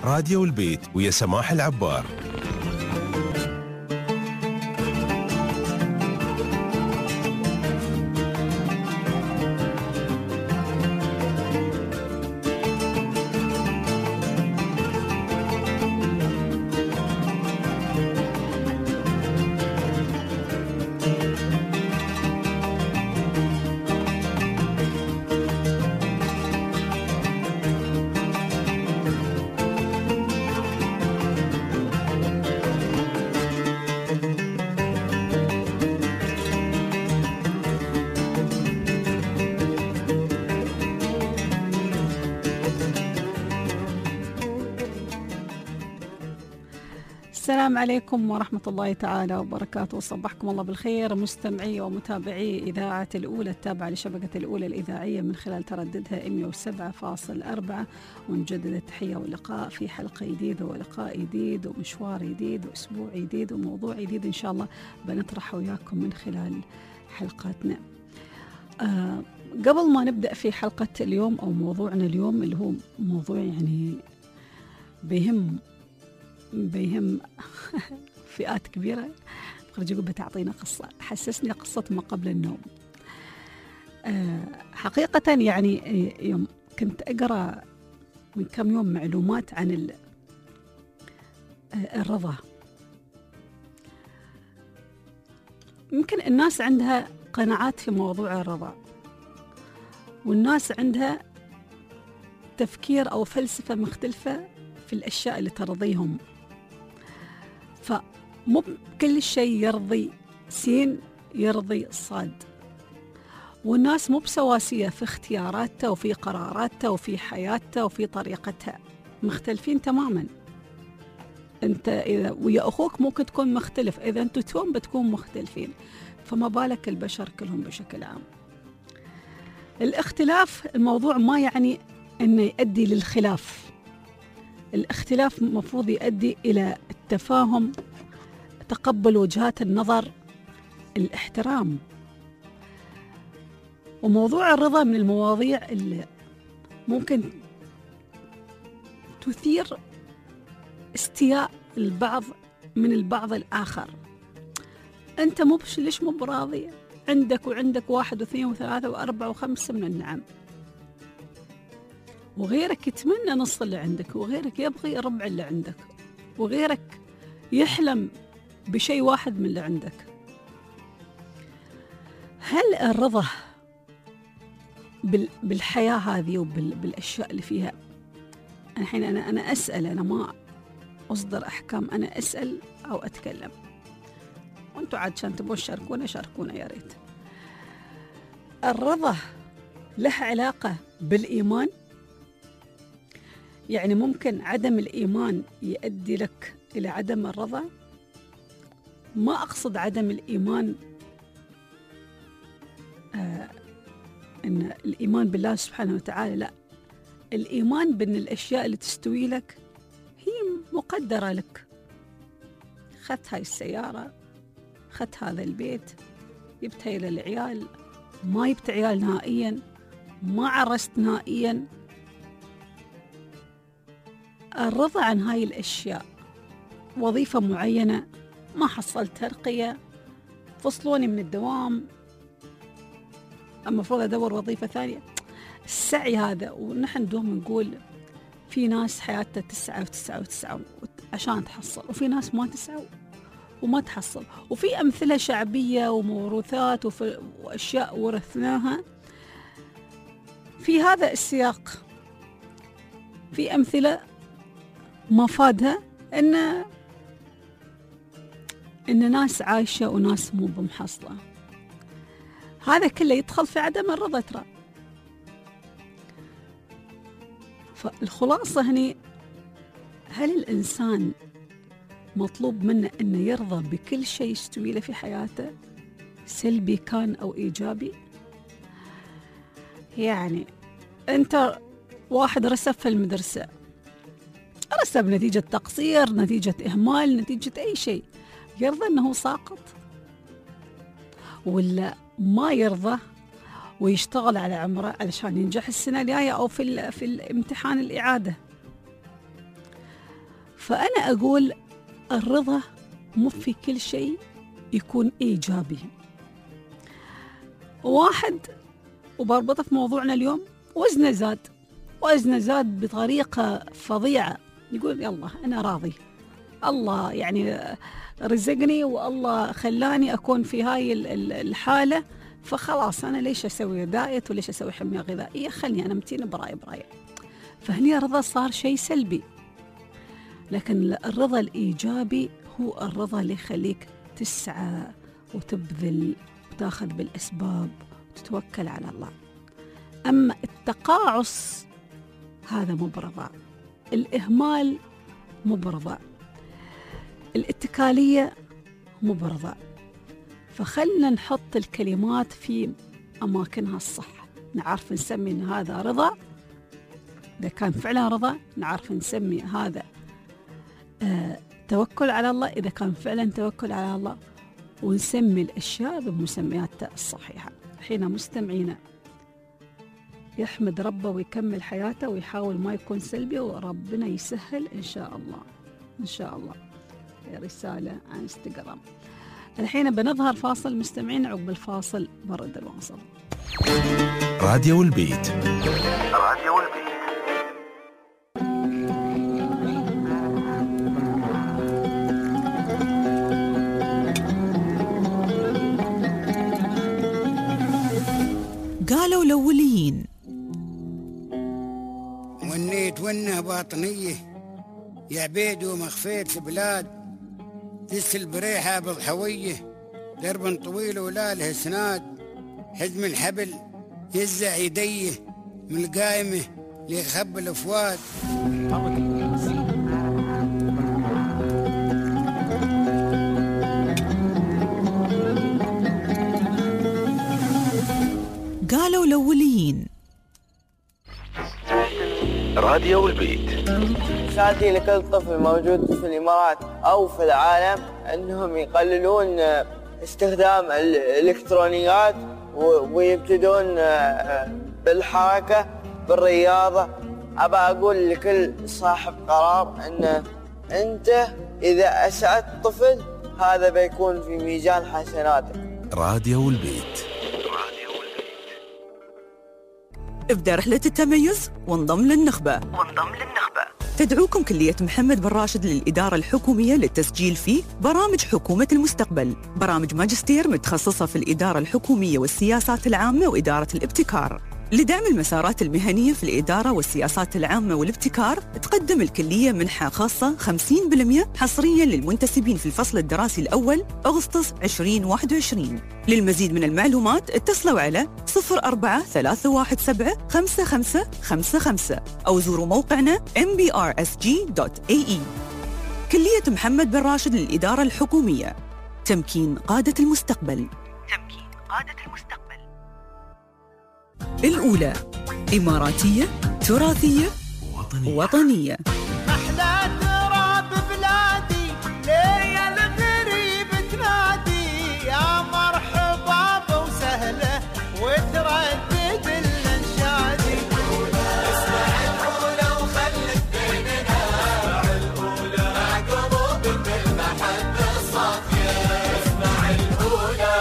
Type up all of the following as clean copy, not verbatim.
راديو البيت ويا سماح العبار. السلام عليكم ورحمة الله تعالى وبركاته. صبحكم الله بالخير مستمعي ومتابعي إذاعة الأولى التابعة لشبكة الأولى الإذاعية من خلال ترددها 107.4. ونجدد التحية واللقاء في حلقة جديدة ولقاء جديد ومشوار جديد وأسبوع جديد وموضوع جديد إن شاء الله بنطرحه وياكم من خلال حلقاتنا. قبل ما نبدأ في حلقة اليوم أو موضوعنا اليوم اللي هو موضوع يعني بيهم فئات كبيرة، خرج بتعطينا قصة حسسني قصة ما قبل النوم. حقيقة يعني يوم كنت أقرأ من كم يوم معلومات عن الرضا. يمكن الناس عندها قناعات في موضوع الرضا، والناس عندها تفكير أو فلسفة مختلفة في الأشياء اللي ترضيهم. فمو كل شيء يرضي سين يرضي صاد، والناس مو بسواسية في اختياراتها وفي قراراتها وفي حياتها وفي طريقتها، مختلفين تماما. انت إذا ويا أخوك ممكن تكون مختلف، إذا انتوا توم بتكون مختلفين، فما بالك البشر كلهم بشكل عام. الاختلاف الموضوع ما يعني انه يؤدي للخلاف، الاختلاف مفروض يؤدي إلى التفاهم، تقبل وجهات النظر، الاحترام. وموضوع الرضا من المواضيع اللي ممكن تثير استياء البعض من البعض الآخر. أنت ليش مو براضي؟ عندك وعندك 1 و2 و3 و4 و5 من النعم، وغيرك يتمنى نص اللي عندك، وغيرك يبغي ربع اللي عندك، وغيرك يحلم بشيء واحد من اللي عندك. هل الرضا بالحياة هذه وبالأشياء اللي فيها؟ الحين أنا أسأل، أنا ما أصدر أحكام، أنا أسأل أو أتكلم، وأنتوا عاد شان تبون شاركونا يا ريت. الرضا له علاقة بالإيمان؟ يعني ممكن عدم الإيمان يؤدي لك إلى عدم الرضا؟ ما أقصد عدم الإيمان إن الإيمان بالله سبحانه وتعالى، لا، الإيمان بأن الأشياء اللي تستوي لك هي مقدرة لك. خدت هاي السيارة، خدت هذا البيت، جبت هاي للعيال، ما جبت عيال نهائيا، ما عرست نهائيا. الرضا عن هاي الأشياء، وظيفة معينة ما حصلت ترقية، فصلوني من الدوام، المفروض أدور وظيفة ثانية، السعي هذا. ونحن دوم نقول في ناس حياتها 9 عشان تحصل، وفي ناس ما تسعى وما تحصل، وفي أمثلة شعبية وموروثات وأشياء ورثناها في هذا السياق. في أمثلة مفادها إن ناس عايشة وناس مو بمحصلة. هذا كله يدخل في عدم الرضا ترى. فالخلاصة هني، هل الإنسان مطلوب منه أنه يرضى بكل شيء يستوي له في حياته، سلبي كان أو إيجابي؟ يعني أنت واحد رسب في المدرسة، رسب نتيجة تقصير، نتيجة إهمال، نتيجة أي شيء، يرضى أنه ساقط؟ ولا ما يرضى ويشتغل على عمره علشان ينجح السنة الجاية أو في الامتحان الإعادة؟ فأنا أقول الرضا مو في كل شيء يكون إيجابي. واحد، وبربطه في موضوعنا اليوم، وزنه زاد بطريقة فظيعة، يقول يلا أنا راضي، الله يعني رزقني والله خلاني أكون في هاي الحالة، فخلاص أنا ليش أسوي دايت وليش أسوي حمية غذائية، خلني أنا متين براي. فهني الرضا صار شيء سلبي. لكن الرضا الإيجابي هو الرضا اللي يخليك تسعى وتبذل وتاخذ بالأسباب وتتوكل على الله. أما التقاعس هذا مو برضا، الإهمال مو برضا، الاتكالية مو برضا. فخلنا نحط الكلمات في أماكنها الصح، نعرف نسمي إن هذا رضا، إذا كان فعلا رضا نعرف نسمي هذا توكل على الله، إذا كان فعلا توكل على الله، ونسمي الأشياء بمسمياتها الصحيحة. حين مستمعينا يحمد ربه ويكمل حياته ويحاول ما يكون سلبي، وربنا يسهل إن شاء الله. إن شاء الله. رسالة عن انستغرام. الحين بنظهر فاصل مستمعين، عقب الفاصل برد الواصل. راديو البيت. قالوا الأوليين ونيت ونه باطنية يا عبيد ومخفيت في بلاد تسل بريحة بضحوية، درب طويل ولا له سناد، حزم الحبل يزع يديه من القايمة ليخب الأفواد. قالوا الأوليين. راديو البيت. رسالتي لكل طفل موجود في الإمارات أو في العالم أنهم يقللون استخدام الإلكترونيات ويبتدون بالحركة بالرياضة. أبى أقول لكل صاحب قرار أن أنت إذا أسعدت طفل هذا بيكون في ميزان حسناتك. راديو البيت. ابدأ رحلة التميز وانضم للنخبة. تدعوكم كلية محمد بن راشد للإدارة الحكومية للتسجيل في برامج حكومة المستقبل، برامج ماجستير متخصصة في الإدارة الحكومية والسياسات العامة وإدارة الابتكار. لدعم المسارات المهنية في الإدارة والسياسات العامة والابتكار تقدم الكلية منحة خاصة 50% حصريا للمنتسبين في الفصل الدراسي الأول أغسطس 2021. للمزيد من المعلومات اتصلوا على 0431755555 أو زوروا موقعنا mbrsg.ae. كلية محمد بن راشد للإدارة الحكومية، تمكين قادة المستقبل. الأولى إماراتية تراثية وطنية. أحلى تراب بلادي ليا الغريب تنادي، يا مرحبا بوسهلة وتردد الانشادي. اسمع الأولى وخلت بيننا، اسمع الأولى مع قلوب بالمحبة الصافية. اسمع الأولى.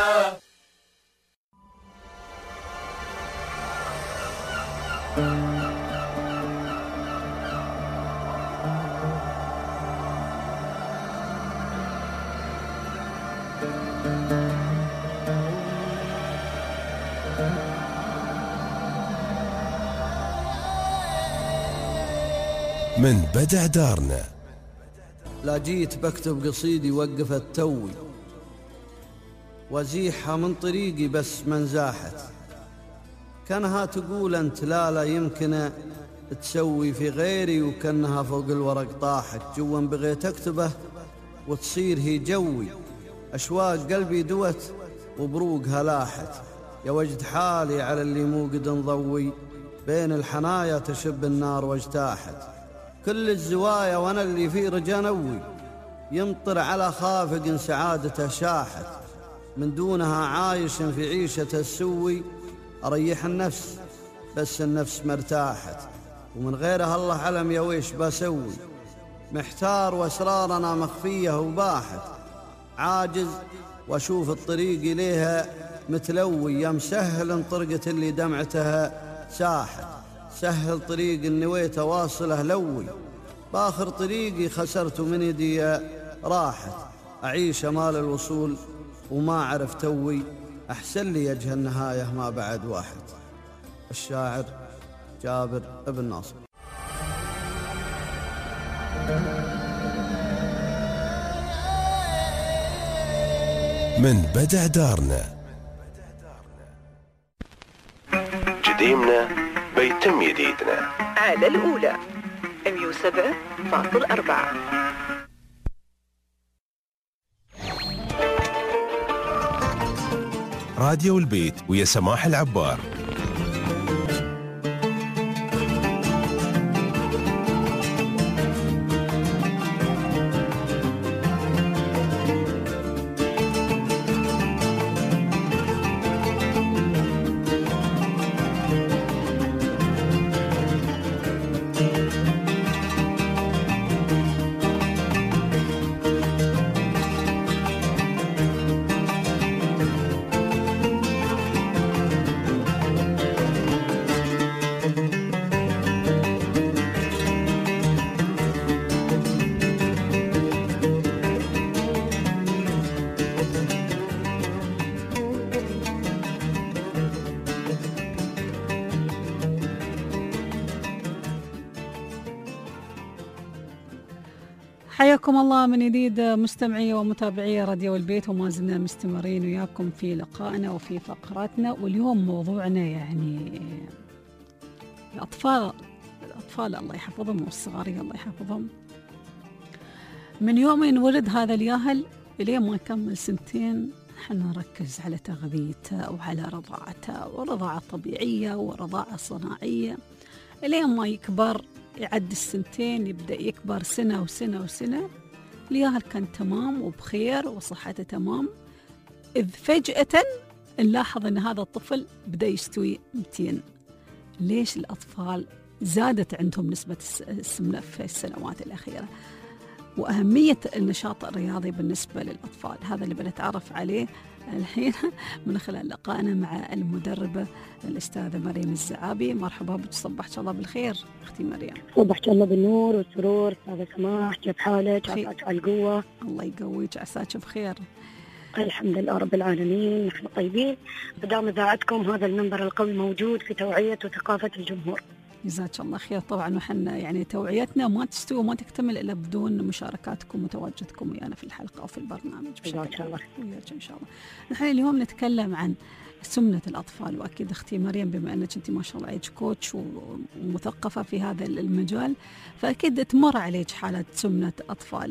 من بدع دارنا. لا جيت بكتب قصيدي وقفت توي، وازيحها من طريقي بس ما نزاحت. كانها تقول انت لا يمكن تسوي في غيري، وكانها فوق الورق طاحت. جوا بغيت اكتبه وتصير هي جوي، اشواق قلبي دوت وبروقها لاحت. يا وجد حالي على اللي مو قد نضوي، بين الحنايا تشب النار واجتاحت. كل الزوايا وانا اللي في رجانوي، يمطر على خافق سعادته شاحت. من دونها عايش في عيشة السوي، أريح النفس بس النفس مرتاحت. ومن غيرها الله علم يا ويش بسوي، محتار وأسرارنا مخفية وباحث، عاجز وأشوف الطريق إليها متلوي، يا مسهل طرقة اللي دمعتها ساحت، سهل طريق النويت واصله لوي، بآخر طريقي خسرت من يدي راحت، أعيش أمال الوصول وما أعرف توي، أحسن لي يجه النهاية ما بعد واحد. الشاعر جابر بن ناصر. من بدع دارنا جديمنا بيتم جديدنا على الأولى 107.4. راديو البيت ويا سماح العبار. حياكم الله من جديد مستمعي ومتابعي راديو البيت، وما زلنا مستمرين وياكم في لقائنا وفي فقراتنا. واليوم موضوعنا يعني الأطفال الله يحفظهم والصغارية الله يحفظهم. من يوم ينولد هذا الياهل إليه ما يكمل 2 نحن نركز على تغذيته وعلى رضاعته، ورضاعة طبيعية ورضاعة صناعية، إليه ما يكبر يعد 2 يبدأ يكبر سنة وسنة وسنة. الياهل كان تمام وبخير وصحته تمام، إذ فجأة نلاحظ أن هذا الطفل بدأ يستوي 200. ليش الأطفال زادت عندهم نسبة السمنة في السنوات الأخيرة؟ وأهمية النشاط الرياضي بالنسبة للأطفال، هذا اللي بنتعرف عليه الحين من خلال لقائنا مع المدربة الأستاذة مريم الزعابي. مرحبا بك، صبحك الله بالخير أختي مريم. صبحك الله بالنور والسرور أستاذة سماح، كيف حالك؟ عساك على القوة. الله يقويك، عساك بخير. الحمد لله رب العالمين، نحن طيبين بدام إذاعتكم هذا المنبر القوي موجود في توعية وثقافة الجمهور. جزاك الله خير. طبعا وحنا يعني توعيتنا ما تستوي وما تكتمل إلا بدون مشاركاتكم وتواجدكم ويانا في الحلقة أو في البرنامج. جزاك الله وياك إن شاء الله. نحن اليوم نتكلم عن سمنة الأطفال، وأكيد أختي مريم بما أنك أنت ما شاء الله عليك كوتش ومثقفة في هذا المجال، فأكيد تمر عليك حالة سمنة أطفال.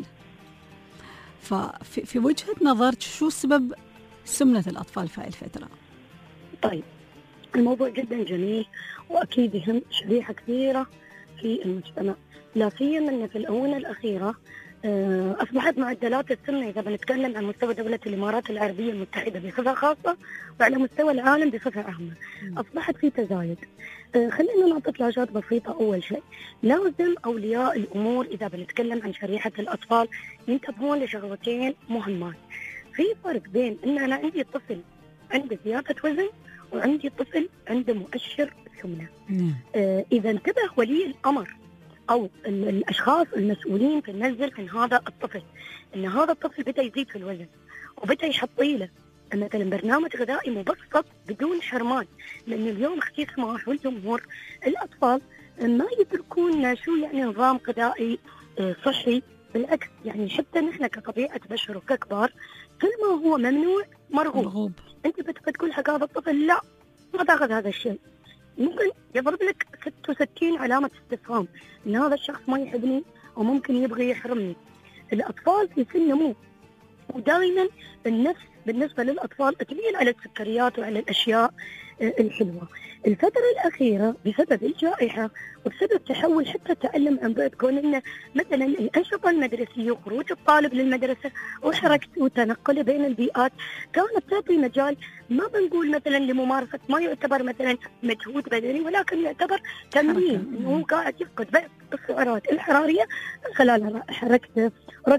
ففي وجهة نظرك شو سبب سمنة الأطفال في هذه الفترة؟ طيب، الموضوع جدا جميل وأكيد يهم شريحة كثيرة في المجتمع، لا سيما أن في الآونة الأخيرة أصبحت معدلات السمنة إذا بنتكلم عن مستوى دولة الإمارات العربية المتحدة بصفة خاصة وعلى مستوى العالم بصفة عامة أصبحت في تزايد. خلينا نعطي فلاشات بسيطة. أول شيء لازم أولياء الأمور إذا بنتكلم عن شريحة الأطفال ينتبهون لشغلتين مهمات. في فرق بين أن أنا عندي طفل عنده زيادة وزن وعندي طفل عنده مؤشر سمنة. إذا انتبه ولي الأمر أو الأشخاص المسؤولين في النزل عن هذا الطفل أن هذا الطفل بدأ يزيد في الوزن وبدأ يحط له مثلا برنامج غذائي مبسط بدون حرمان، لأن اليوم اختي سماح والجمهور الأطفال ما يدركون شو يعني نظام غذائي صحي. بالعكس يعني حتى نحن كطبيعة بشر وككبار كل ما هو ممنوع مرغوب. أنت بتقول حق هذا الطفل لا ما تاخذ هذا الشيء، ممكن يضرب لك 66 علامة استفهام إن هذا الشخص ما يحبني وممكن يبغي يحرمني. الأطفال في سن نمو، ودائما النفس بالنسبة للأطفال تميل على السكريات وعلى الأشياء الحلوة. الفترة الأخيرة بسبب الجائحة وبسبب تحول حتى التعلم عن بعد، كون إنه مثلا الأنشطة المدرسية وخروج الطالب للمدرسة وحركته وتنقله بين البيئات كانت تعطي مجال، ما بنقول مثلا لممارسة ما يعتبر مثلا مجهود بدني، ولكن يعتبر تمرين، إنه هو قاعد يفقد بعض السعرات الحرارية من خلال حركته،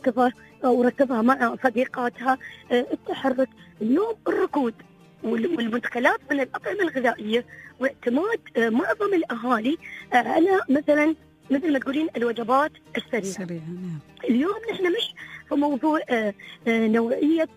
ركضها مع صديقاتها، التحرك. اليوم الركود والمدخلات من الأطعمة الغذائية واعتماد معظم الأهالي على مثلا مثل ما تقولين الوجبات السريعة. اليوم نحن مش في موضوع نوعية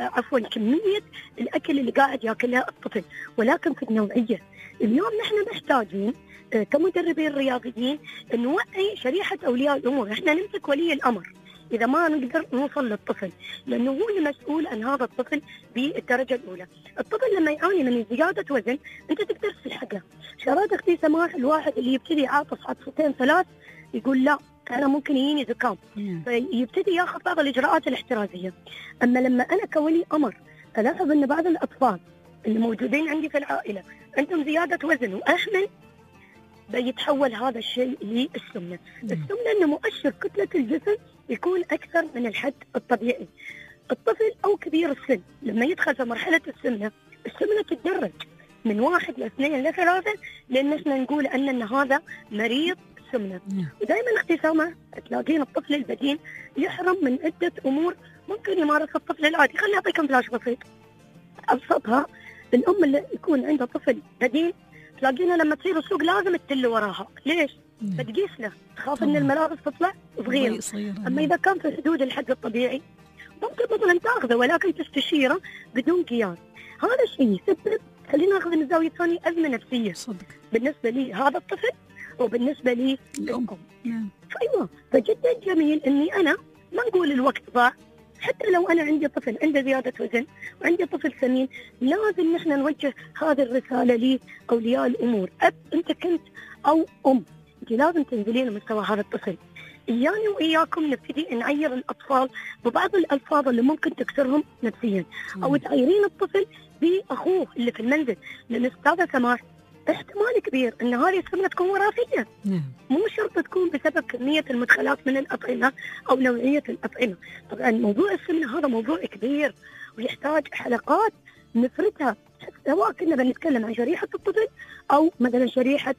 كمية الأكل اللي قاعد يأكلها الطفل، ولكن في النوعية. اليوم نحن محتاجين كمدربين رياضيين نوعي شريحة أولياء الأمور. احنا نمسك ولي الأمر إذا ما نقدر نوصل للطفل، لأنه هو المسؤول عن هذا الطفل بالدرجة الأولى. الطفل لما يعاني من زيادة وزن أنت تقدر تلحق له. شرات أختي سماح، الواحد اللي يبتدي يعاطس عطفتين ثلاث يقول لا أنا ممكن يجيني زكام، فيبتدي ياخذ بعض الإجراءات الاحترازية. أما لما أنا كولي أمر ألاحظ أن بعض الأطفال اللي موجودين عندي في العائلة عندهم زيادة وزن وأحمل، بيتحول هذا الشيء للسمنة. السمنة إنه مؤشر كتلة الجسم يكون أكثر من الحد الطبيعي. الطفل أو كبير السن لما يدخل في مرحلة السمنة تتدرج من 1 ل2 ل3، لأن احنا نقول أن هذا مريض سمنة. ودائما اختسامة تلاقين الطفل البدين يحرم من عدة أمور ممكن يمارس الطفل العادي. خليني أعطيكم فلاش بسيط. أبسطها، الأم اللي يكون عندها طفل بدين تلاقينا لما تصير السوق لازم تتل وراها. ليش؟ بتقيس له، تخاف ان الملابس تطلع صغيره. اما اذا كان في حدود الحد الطبيعي ممكن مثلا تاخذه، ولكن تستشيره بدون قياس. هذا الشيء يسبب، خلينا ناخذ من زاويه ثانيه، ازمه نفسيه صدق بالنسبه لي هذا الطفل وبالنسبه لي الام. فايوه، فجدا جميل اني انا ما نقول الوقت ضاع. حتى لو أنا عندي طفل عنده زيادة وزن وعندي طفل سمين، لازم نحن نوجه هذه الرسالة لأولياء الأمور. أب أنت كنت أو أم، أنت لازم تنزلين مستوى هذا الطفل. إياني وإياكم نبتدي نعير الأطفال ببعض الألفاظ اللي ممكن تكسرهم نفسيا، أو تعيرين الطفل بأخوه اللي في المنزل. لأن أستاذة سماح، احتمال كبير أن هذه السمنة تكون وراثية، مو شرط تكون بسبب كمية المدخلات من الأطعمة أو نوعية الأطعمة. طبعا موضوع السمنة هذا موضوع كبير ويحتاج حلقات نفردها، سواء كنا بنتكلم عن شريحة الطفل أو مثلا شريحة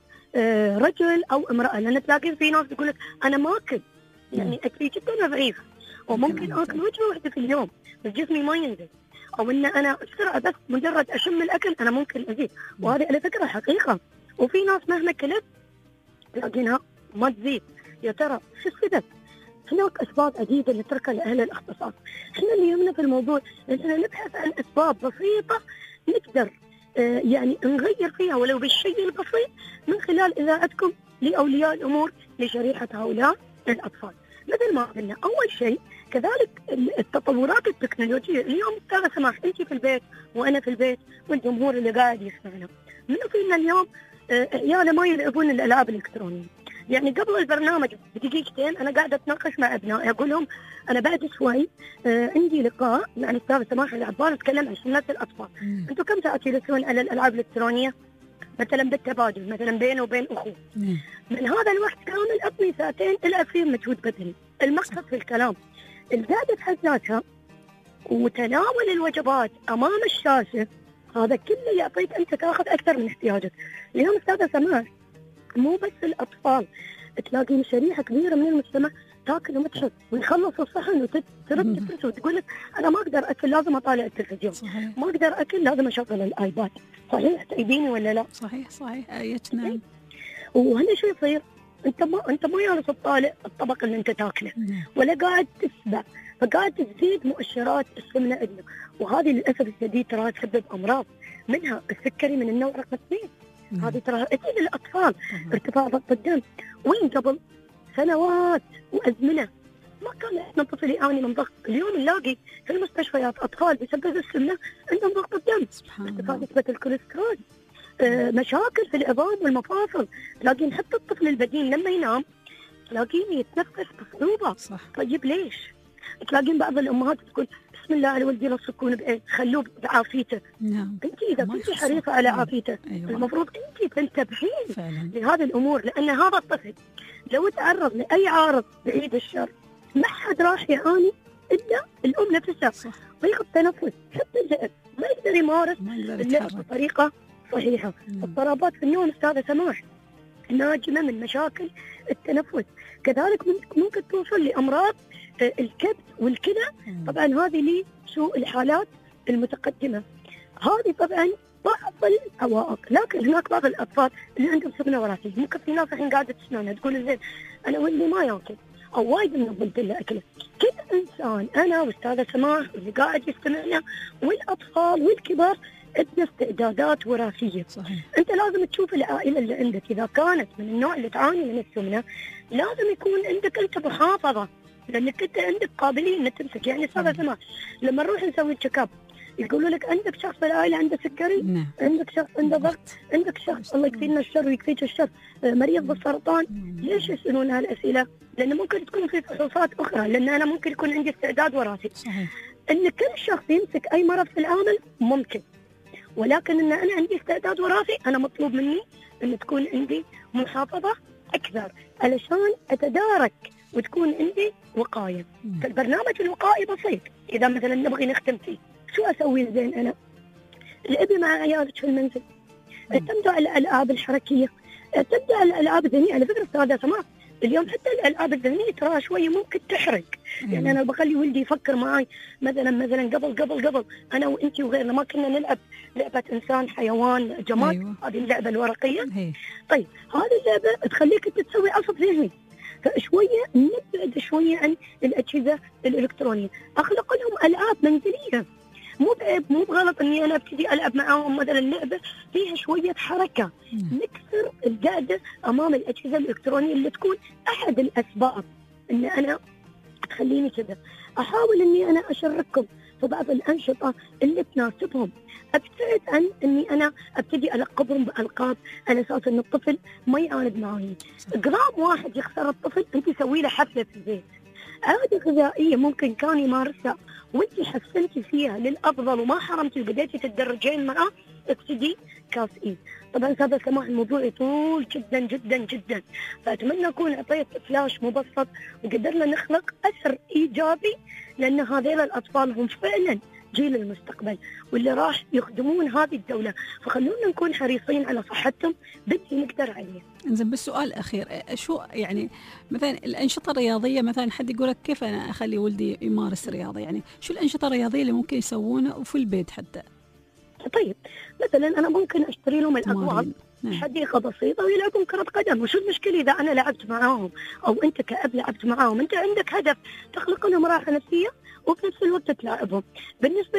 رجل أو امرأة. لأن تلاقين في ناس تقول لك أنا ما أكل، يعني أكلي جدا ضعيف وممكن أكل وجبة واحدة في اليوم بس جسمي ما ينزل، أو إن أنا بسرعة بس مجرد أشم الأكل أنا ممكن أزيد. وهذه على فكرة حقيقة. وفي ناس مهما كلت تلاقينها ما تزيد. يا ترى شو السبب؟ هناك أسباب عديدة نتركها لأهل الاختصاص. إحنا اللي يهمنا في الموضوع إننا نبحث عن أسباب بسيطة نقدر يعني نغير فيها ولو بالشيء البسيط من خلال إذاعتكم لأولياء الأمور لشريحة هؤلاء الأطفال. مثل ما قلنا أول شيء، كذلك التطورات التكنولوجية. اليوم أستاذة سماح، أنت في البيت وأنا في البيت والجمهور اللي قاعد يسمعنا، منو فينا اليوم عياله ما يلعبون الألعاب الإلكترونية؟ يعني قبل البرنامج بدقيقتين أنا قاعدة أتناقش مع أبنائي، أقول لهم أنا بعد شوي عندي لقاء مع الأستاذة سماح العبار نتكلم عن سنة الأطفال. أنتم كم ساعة تجلسون على الألعاب الإلكترونية؟ مثلا بالتبادل، مثلا بينه وبين أخوه. من هذا الوقت كامل أبني ساعتين ألعب فيه مجهود بدني. المقصد في الكلام القعدة بحد ذاتها وتناول الوجبات أمام الشاشة، هذا كله يعطيك أنت تأخذ أكثر من احتياجك. اليوم أستاذة سماح مو بس الأطفال، تلاقي شريحة كبيرة من المجتمع تاكل ومتحف ويخلص الصحن وترد تنسى وتقول لك أنا ما أقدر أكل لازم أطالع التلفزيون، صحيح. ما أقدر أكل لازم أشغل الآيباد. صحيح تأيديني ولا لا؟ صحيح آيتنا. وهنا شو يصير؟ أنت ما جالس تطالع الطبق اللي أنت تاكله ولا قاعد تشبع، فقاعد تزيد مؤشرات السمنة عندنا. وهذه للأسف الشديد ترى تسبب أمراض، منها السكري من النوع رقم 2. هذه ترى تأتي للأطفال، ارتفاع ضغط الدم. وين قبل سنوات وأزمنة ما كان عندنا طفل يعاني من ضغط. اليوم نلاقي في المستشفيات أطفال بسبب السمنة عندهم ضغط الدم، ارتفاع نسبة الكوليسترول، مشاكل في العظام والمفاصل. تلاقين حتى الطفل البدين لما ينام تلاقيه يتنفس بصعوبة. طيب ليش؟ تلاقين بعض الامهات تقول بسم الله على ولدي لا تسكون بعين، خلوه بعافيته. نعم. انت اذا كنتي حريصه على عافيته أيوة. المفروض انت تنتبهين فعلا. لهذه الامور، لان هذا الطفل لو تعرض لاي عارض بعيد الشر ما حد راح يعاني الا الام نفسها. صح. ضيق التنفس، حتى الذئب ما يقدر يمارس اللعب بطريقه صحيحه. اضطرابات في النوم استاذه سماح ناجمه من مشاكل التنفس، كذلك ممكن توصل لامراض الكبد والكلى. طبعا هذه لسوء الحالات المتقدمه. هذه طبعا بعض العوائق، لكن هناك بعض الاطفال اللي عندهم سمنه وراثيه. ممكن في ناس الحين قاعده تسمعنا تقول زين انا ولدي ما ياكل او وايد منظمت له اكله. كل انسان، انا واستاذه سماح واللي قاعد يستمعنا والاطفال والكبار، عندنا استعدادات وراثيه. صحيح. انت لازم تشوف العائله اللي عندك اذا كانت من النوع اللي تعاني من السمنه، لازم يكون عندك انت محافظه، لانك انت عندك قابليه انك تمسك. يعني استاذه سماح لما نروح نسوي تشيك اب يقولوا لك عندك شخص في العائله عنده سكري، نعم. عندك شخص عنده ضغط، عندك شخص الله يكفينا الشر ويكفيك الشر مريض بالسرطان. ليش يسالون هالاسئله؟ لان ممكن تكون في فحوصات اخرى، لان انا ممكن يكون عندي استعداد وراثي. صحيح. ان كل شخص يمسك اي مرض في العمل ممكن، ولكن ان انا عندي استعداد وراثي، انا مطلوب مني ان تكون عندي محافظه اكثر علشان اتدارك وتكون عندي وقايه. فالبرنامج الوقائي بسيط. اذا مثلا نبغي نختم فيه، شو اسوي زين؟ انا الابي مع عيالك في المنزل، اعتمدوا على الالعاب الحركيه، اعتمدوا على الالعاب الذهنيه. على فكره استاذه سماح اليوم حتى الالعاب الذهنيه ترى شويه ممكن تحرق. يعني انا بخلي ولدي يفكر معي مثلا قبل انا وانتي وغيرنا ما كنا نلعب لعبه انسان حيوان جماد. أيوة. هذه اللعبه الورقيه. هي. طيب هذه اللعبه تخليك انت تسوي عصف ذهني، فشويه نبعد شويه عن الاجهزه الالكترونيه، اخلق لهم العاب منزليه. مو بغلط اني انا ابتدي العب معاهم مثلا لعبه فيها شويه حركه. نكسر القعده امام الاجهزه الالكترونيه اللي تكون احد الاسباب ان انا تخليني كذا. احاول اني انا اشارككم في بعض الانشطه اللي تناسبهم، ابتعد عن اني انا ابتدي القبهم بالقاب على اساس ان الطفل ما يعاند معي. جرام واحد يخسر الطفل انت سوي له حفله في البيت. عادة غذائية ممكن كان يمارسها وانت حسنتي فيها للأفضل وما حرمتي وبديتي تتدرجين معاه، ابتدي كافئين. طبعا هذا سماح الموضوع يطول جدا جدا جدا، فأتمنى أكون أعطيت فلاش مبسط وقدرنا نخلق أثر إيجابي، لأن هذيل الأطفال هم فعلا جيل المستقبل واللي راح يخدمون هذه الدولة، فخلونا نكون حريصين على صحتهم بدي نقدر عليه. انزين بالسؤال الأخير، شو يعني مثلا الأنشطة الرياضية؟ مثلا حد يقول لك كيف أنا أخلي ولدي يمارس رياضة؟ يعني شو الأنشطة الرياضية اللي ممكن يسوونها وفي البيت حتى؟ طيب مثلا أنا ممكن أشتري لهم الأطوال حديقة بسيطة ويلعبون كرة قدم. وشو المشكلة إذا أنا لعبت معاهم أو أنت كأب لعبت معاهم؟ أنت عندك هدف تخلق لهم راحة نفسية وفي نفس الوقت تلاعبهم. بالنسبة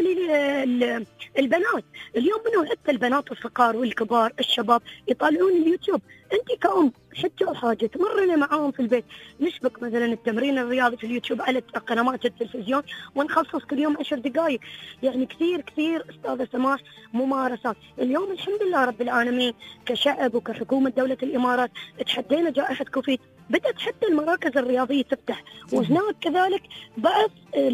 للبنات اليوم منو حتى البنات الصغار والكبار الشباب يطالعون اليوتيوب. أنت كأم حتى حاجة تمرنا معاهم في البيت، نشبك مثلا التمرين الرياضي في اليوتيوب على قنوات التلفزيون ونخصص كل يوم 10 دقائق. يعني كثير أستاذة سماح ممارسات. اليوم الحمد لله رب العالمين كشعب وكحكومة دولة الإمارات تحدينا جائحة كوفيد، بدأت حتى المراكز الرياضية تفتح، وهناك كذلك بعض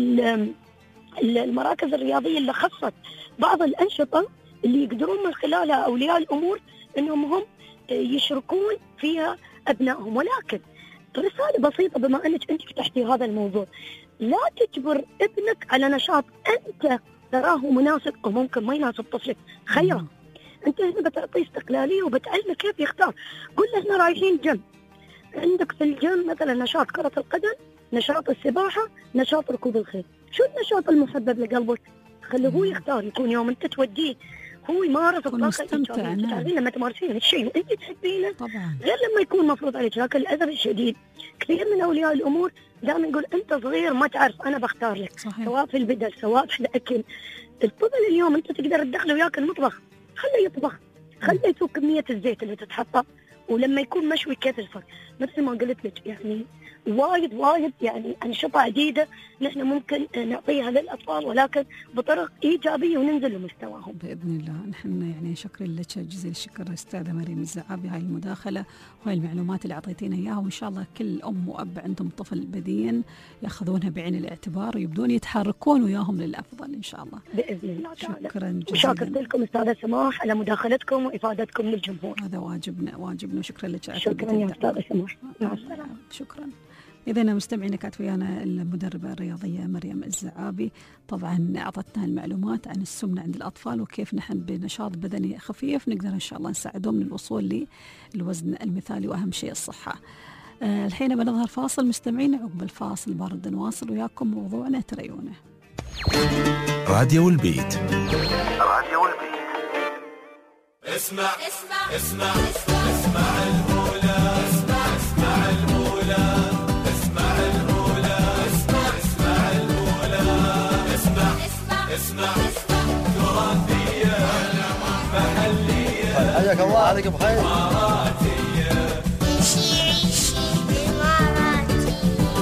المراكز الرياضية اللي خصت بعض الأنشطة اللي يقدرون من خلالها أولياء الأمور أنهم هم يشركون فيها أبنائهم. ولكن رسالة بسيطة بما أنك أنت فتحتي هذا الموضوع، لا تجبر ابنك على نشاط أنت تراه مناسب أو ممكن ما يناسب طفلك. خيره أنت هنا بتعطيه استقلالية وبتعلمه كيف يختار. قل له إحنا رايحين جيم، عندك في الجيم مثلا نشاط كرة القدم، نشاط السباحة، نشاط ركوب الخيل. شو النشاط المحبب لقلبك؟ خليه هو يختار. يكون يوم أنت توديه هو يمارس الطاقة الإيجابية. تعرفين لما تمارسين الشيء وأنت تحبينه طبعا غير لما يكون مفروض عليك. لكن للأسف الشديد كثير من أولياء الأمور دائما يقول أنت صغير ما تعرف أنا بختار لك. صحيح. سواء في البدل سواء في الأكل. الطفل اليوم أنت تقدر تدخله وياك المطبخ، خليه يطبخ، خليه يسوق كمية الزيت اللي تتحطه ولما يكون مشوي كثر مثل ما قلت لك يعني وايد يعني أنشطة عديدة نحن ممكن نعطيها للأطفال، ولكن بطرق إيجابية وننزل لمستواهم بإذن الله. نحن يعني شكرا لك جزيل الشكر أستاذة مريم الزعابي، هاي المداخلة وهاي المعلومات اللي أعطيتينا إياها، وإن شاء الله كل أم وأب عندهم طفل بدين يأخذونها بعين الاعتبار ويبدون يتحركون وياهم للأفضل إن شاء الله بإذن الله تعالى. شكرا جزيلا. وشاكرت لكم أستاذة سماح على مداخلتكم وإفادتكم للجمهور. هذا واجبنا وشكرا لك. شكرا يا أستاذة سماح، مع السلامة. شكرا. إذا مستمعينا كانت ويانا المدربة الرياضية مريم الزعابي، طبعا أعطتنا المعلومات عن السمنة عند الأطفال وكيف نحن بنشاط بدني خفيف نقدر إن شاء الله نساعدهم للوصول للوزن المثالي، وأهم شيء الصحة. الحين بنظهر فاصل مستمعين، عقب الفاصل برد نواصل وياكم موضوعنا تريونه. راديو البيت. راديو البيت. اسمع اسمع اسمع اسمع, اسمع المولى، اسمع المولى، اسمع المولى، اسمع المولى، اسمع تراثية محلية، حياك الله، عليك بخير. إماراتية، عيشي إماراتي.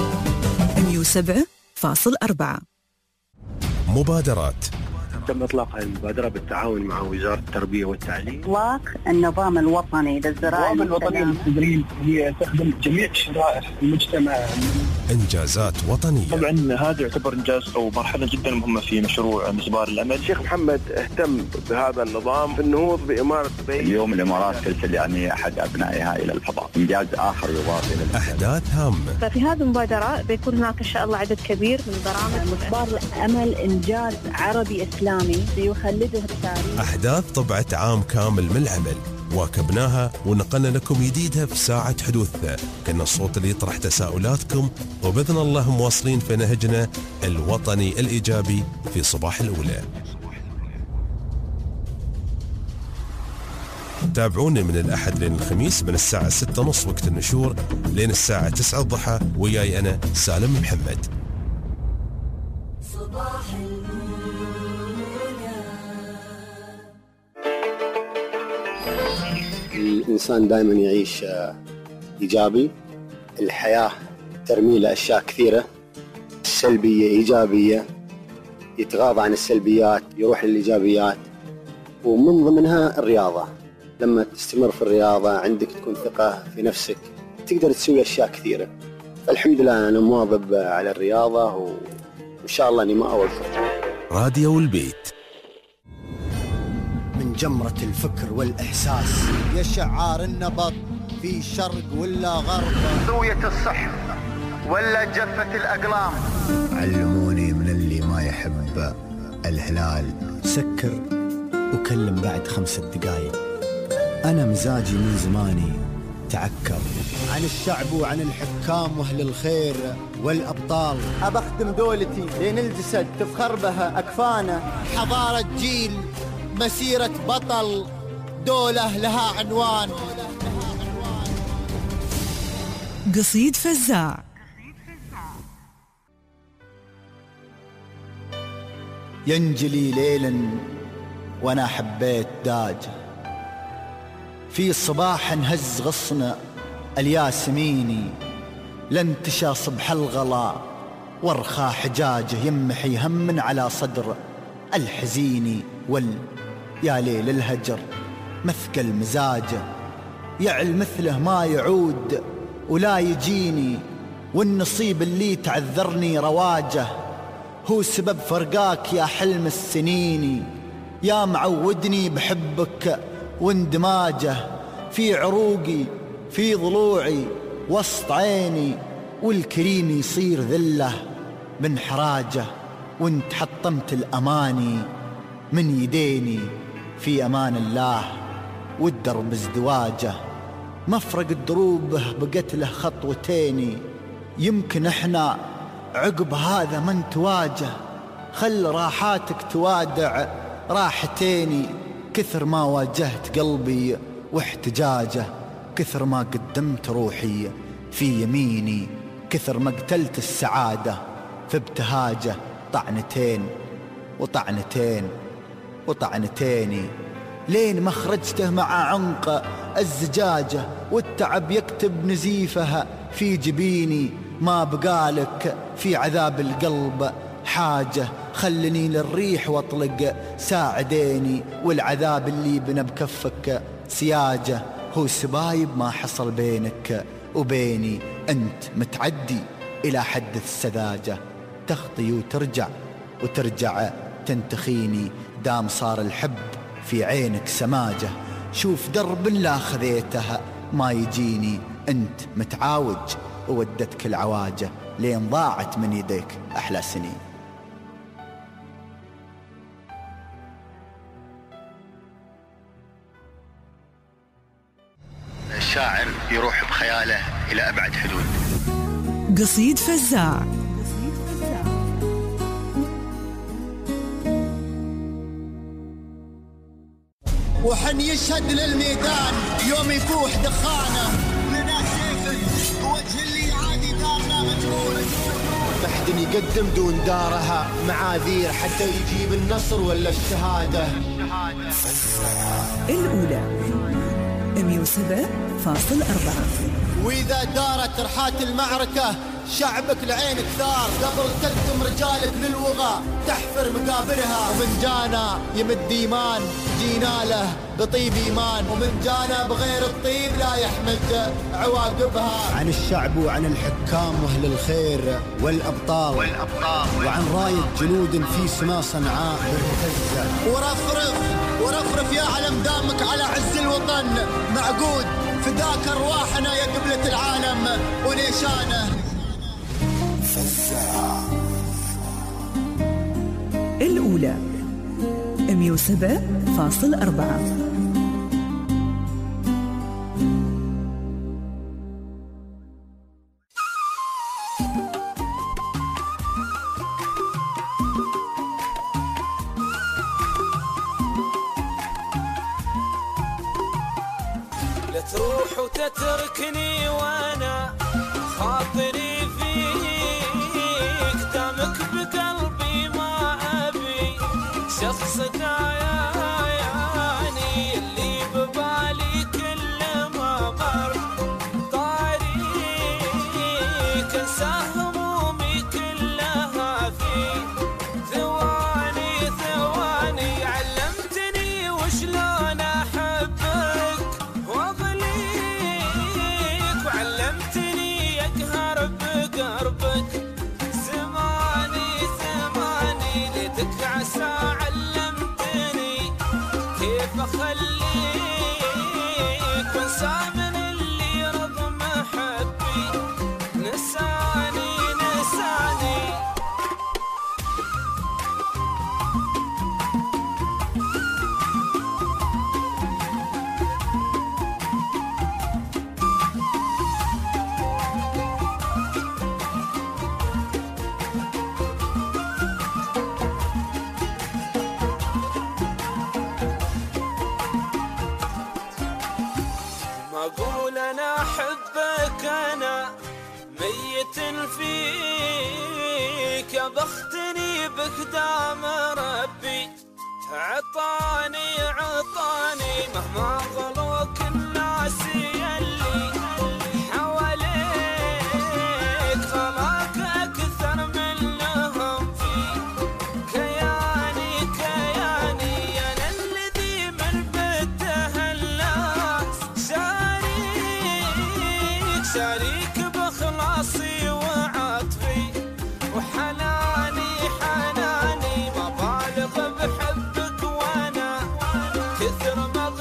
107.4. مبادرات. تم إطلاق المبادرة بالتعاون مع وزارة التربية والتعليم. إطلاق النظام الوطني للزراعة. النظام الوطني للتدريب هي تخدم جميع شرائح المجتمع. إنجازات وطنية. طبعا هذا يعتبر إنجاز أو مرحلة جدا مهمة في مشروع مسبار الأمل. الشيخ محمد اهتم بهذا النظام في النهوض بإمارة دبي. اليوم الإمارات ترسل يعني أحد أبنائها إلى الفضاء، إنجاز آخر يضاف إلى أحداث هامة. ففي هذه المبادرة بيكون هناك إن شاء الله عدد كبير من برامج. مسبار الأمل إنجاز عربي إسلامي يخلده التاريخ. أحداث طبعت عام كامل من العمل واكبناها ونقلنا لكم جديدها في ساعة حدوثها، كنا الصوت اللي يطرح تساؤلاتكم، وبإذن الله مواصلين في نهجنا الوطني الإيجابي في صباح الأولى. تابعونا من الأحد لين الخميس من الساعة 6:30 وقت النشور لين الساعة 9 الضحى، وياي أنا سالم محمد. صباح الإنسان دائما يعيش إيجابي، الحياة ترمي له أشياء كثيرة، سلبية إيجابية، يتغاضى عن السلبيات يروح للإيجابيات، ومن ضمنها الرياضة. لما تستمر في الرياضة عندك تكون ثقة في نفسك، تقدر تسوي أشياء كثيرة. فالحمد لله أنا مواظب على الرياضة وإن شاء الله أني ما أوقف. راديو البيت. من جمرة الفكر والإحساس يا شعار النبض في شرق ولا غرب، زوية الصحف ولا جفة الأقلام. علموني من اللي ما يحب الهلال سكر وكلم بعد 5 دقايق. أنا مزاجي من زماني تعكر عن الشعب وعن الحكام وأهل الخير والأبطال. أبخدم دولتي لين الجسد تفخر بها أكفانا. حضارة جيل، مسيرة بطل، دولة لها عنوان. قصيد فزاع. ينجلي ليلا وانا حبيت داج، في صباح هز غصن الياسميني، لانتشى صبح الغلا وارخى حجاجه، يمحي هم على صدر الحزيني. يا ليل الهجر مثقل مزاجه، يعل مثله ما يعود ولا يجيني، والنصيب اللي تعذرني رواجه، هو سبب فرقاك يا حلم السنيني. يا معودني بحبك واندماجه، في عروقي في ضلوعي وسط عيني، والكريم يصير ذله من حراجه، وانت حطمت الأماني من يديني. في أمان الله والدرب ازدواجه، مفرق الدروبه بقت له خطوتيني. يمكن احنا عقب هذا من تواجه، خل راحاتك توادع راحتيني. كثر ما واجهت قلبي واحتجاجه، كثر ما قدمت روحي في يميني، كثر ما قتلت السعادة في ابتهاجه. طعنتين وطعنتين وطعنتيني، لين ما خرجته مع عنق الزجاجة. والتعب يكتب نزيفها في جبيني. ما بقالك في عذاب القلب حاجة، خلني للريح واطلق ساعديني، والعذاب اللي بنا بكفك سياجة. هو سبايب ما حصل بينك وبيني، أنت متعدي إلى حد السذاجة. تخطي وترجع وترجع تنتخيني، دام صار الحب في عينك سماجة. شوف درب لا خذيتها ما يجيني، أنت متعاوج وودتك العواجة، لين ضاعت من يديك أحلى سنين. الشاعر يروح بخياله إلى أبعد حدود. قصيد فزاع. وحن يشهد للميدان يوم يفوح دخانه، لنا سيف وجه اللي عادي دارنا مجروح. محد يقدم دون دارها معاذير حتى يجيب النصر ولا الشهادة. الأولى 107.4. وإذا دارت رحات المعركة شعبك لعينك ثار، قبل تقدم رجالك للوغى تحفر مقابرها. ومن جانا يمد إيمان جينا له بطيب إيمان، ومن جانا بغير الطيب لا يحمد عواقبها. عن الشعب وعن الحكام وأهل الخير والأبطال وعن راية جنود في سما صنعاء مرتزة. ورفرف يا علم دامك على عز الوطن معقود، فداك أرواحنا يا قبلة العالم ونيشانه. الأولى 107.4. لا تروح وتتركني وانا خاطري فيك، دامك بقلبي ما ابي شخصك عياني، اللي ببالي كل ما مر طريق انسى همومي كلها في ثواني. علمتني وشلون احبك واغليك، وعلمتني اقهر بقربك. زماني ليتك عسى علمتني كيف اخليك وانسى من اللي رغم حبي نساني. ما اقول انا احبك انا ميت فيك، يا بختني بك دام ربي عطاني مهما غلوك الناس يلي حواليك، غلاك اكثر منهم في كياني. انا الذي من بده الناس شاريك بخلاصي وعطفي وحناني. ما بالغ بحبك وانا كثر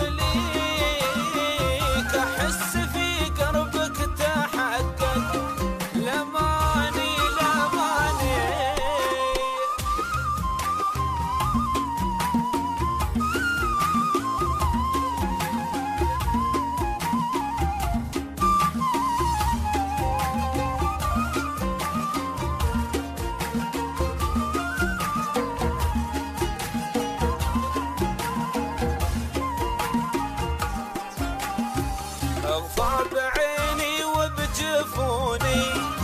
مغليك، احس في قربك تحقق لماني. اغفى بعيني وبجفوني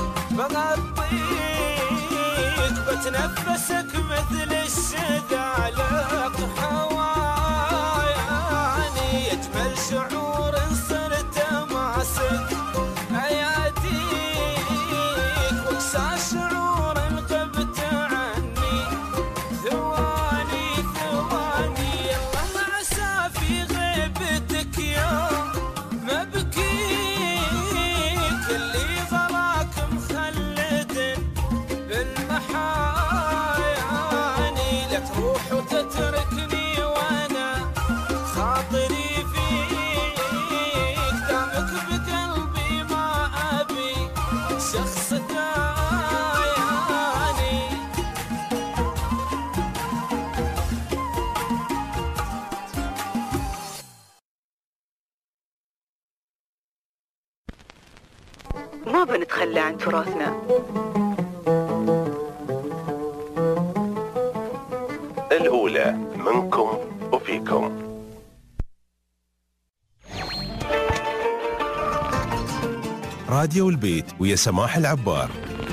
بغطيك، بتنفسك مثل الشقالق حواياني. اجمل شعور صرت ما شخصك عياني. ما بنتخلى عن تراثنا. الأولى منكم وفيكم. راديو البيت ويا سماح العبار.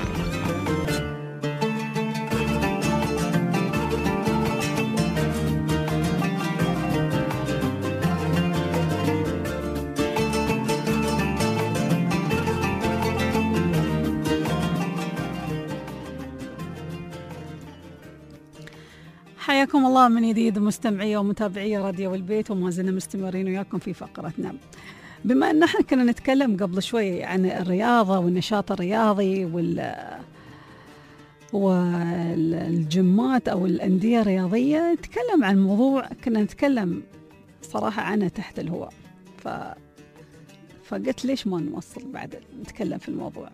حياكم الله من جديد مستمعي ومتابعي راديو البيت، وما زلنا مستمرين وياكم في فقرتنا. بما أن احنا كنا نتكلم قبل شوي عن الرياضة والنشاط الرياضي والجمات أو الأندية الرياضية، نتكلم عن موضوع كنا نتكلم صراحة عنه تحت الهواء، فقلت ليش ما نوصل بعد نتكلم في الموضوع.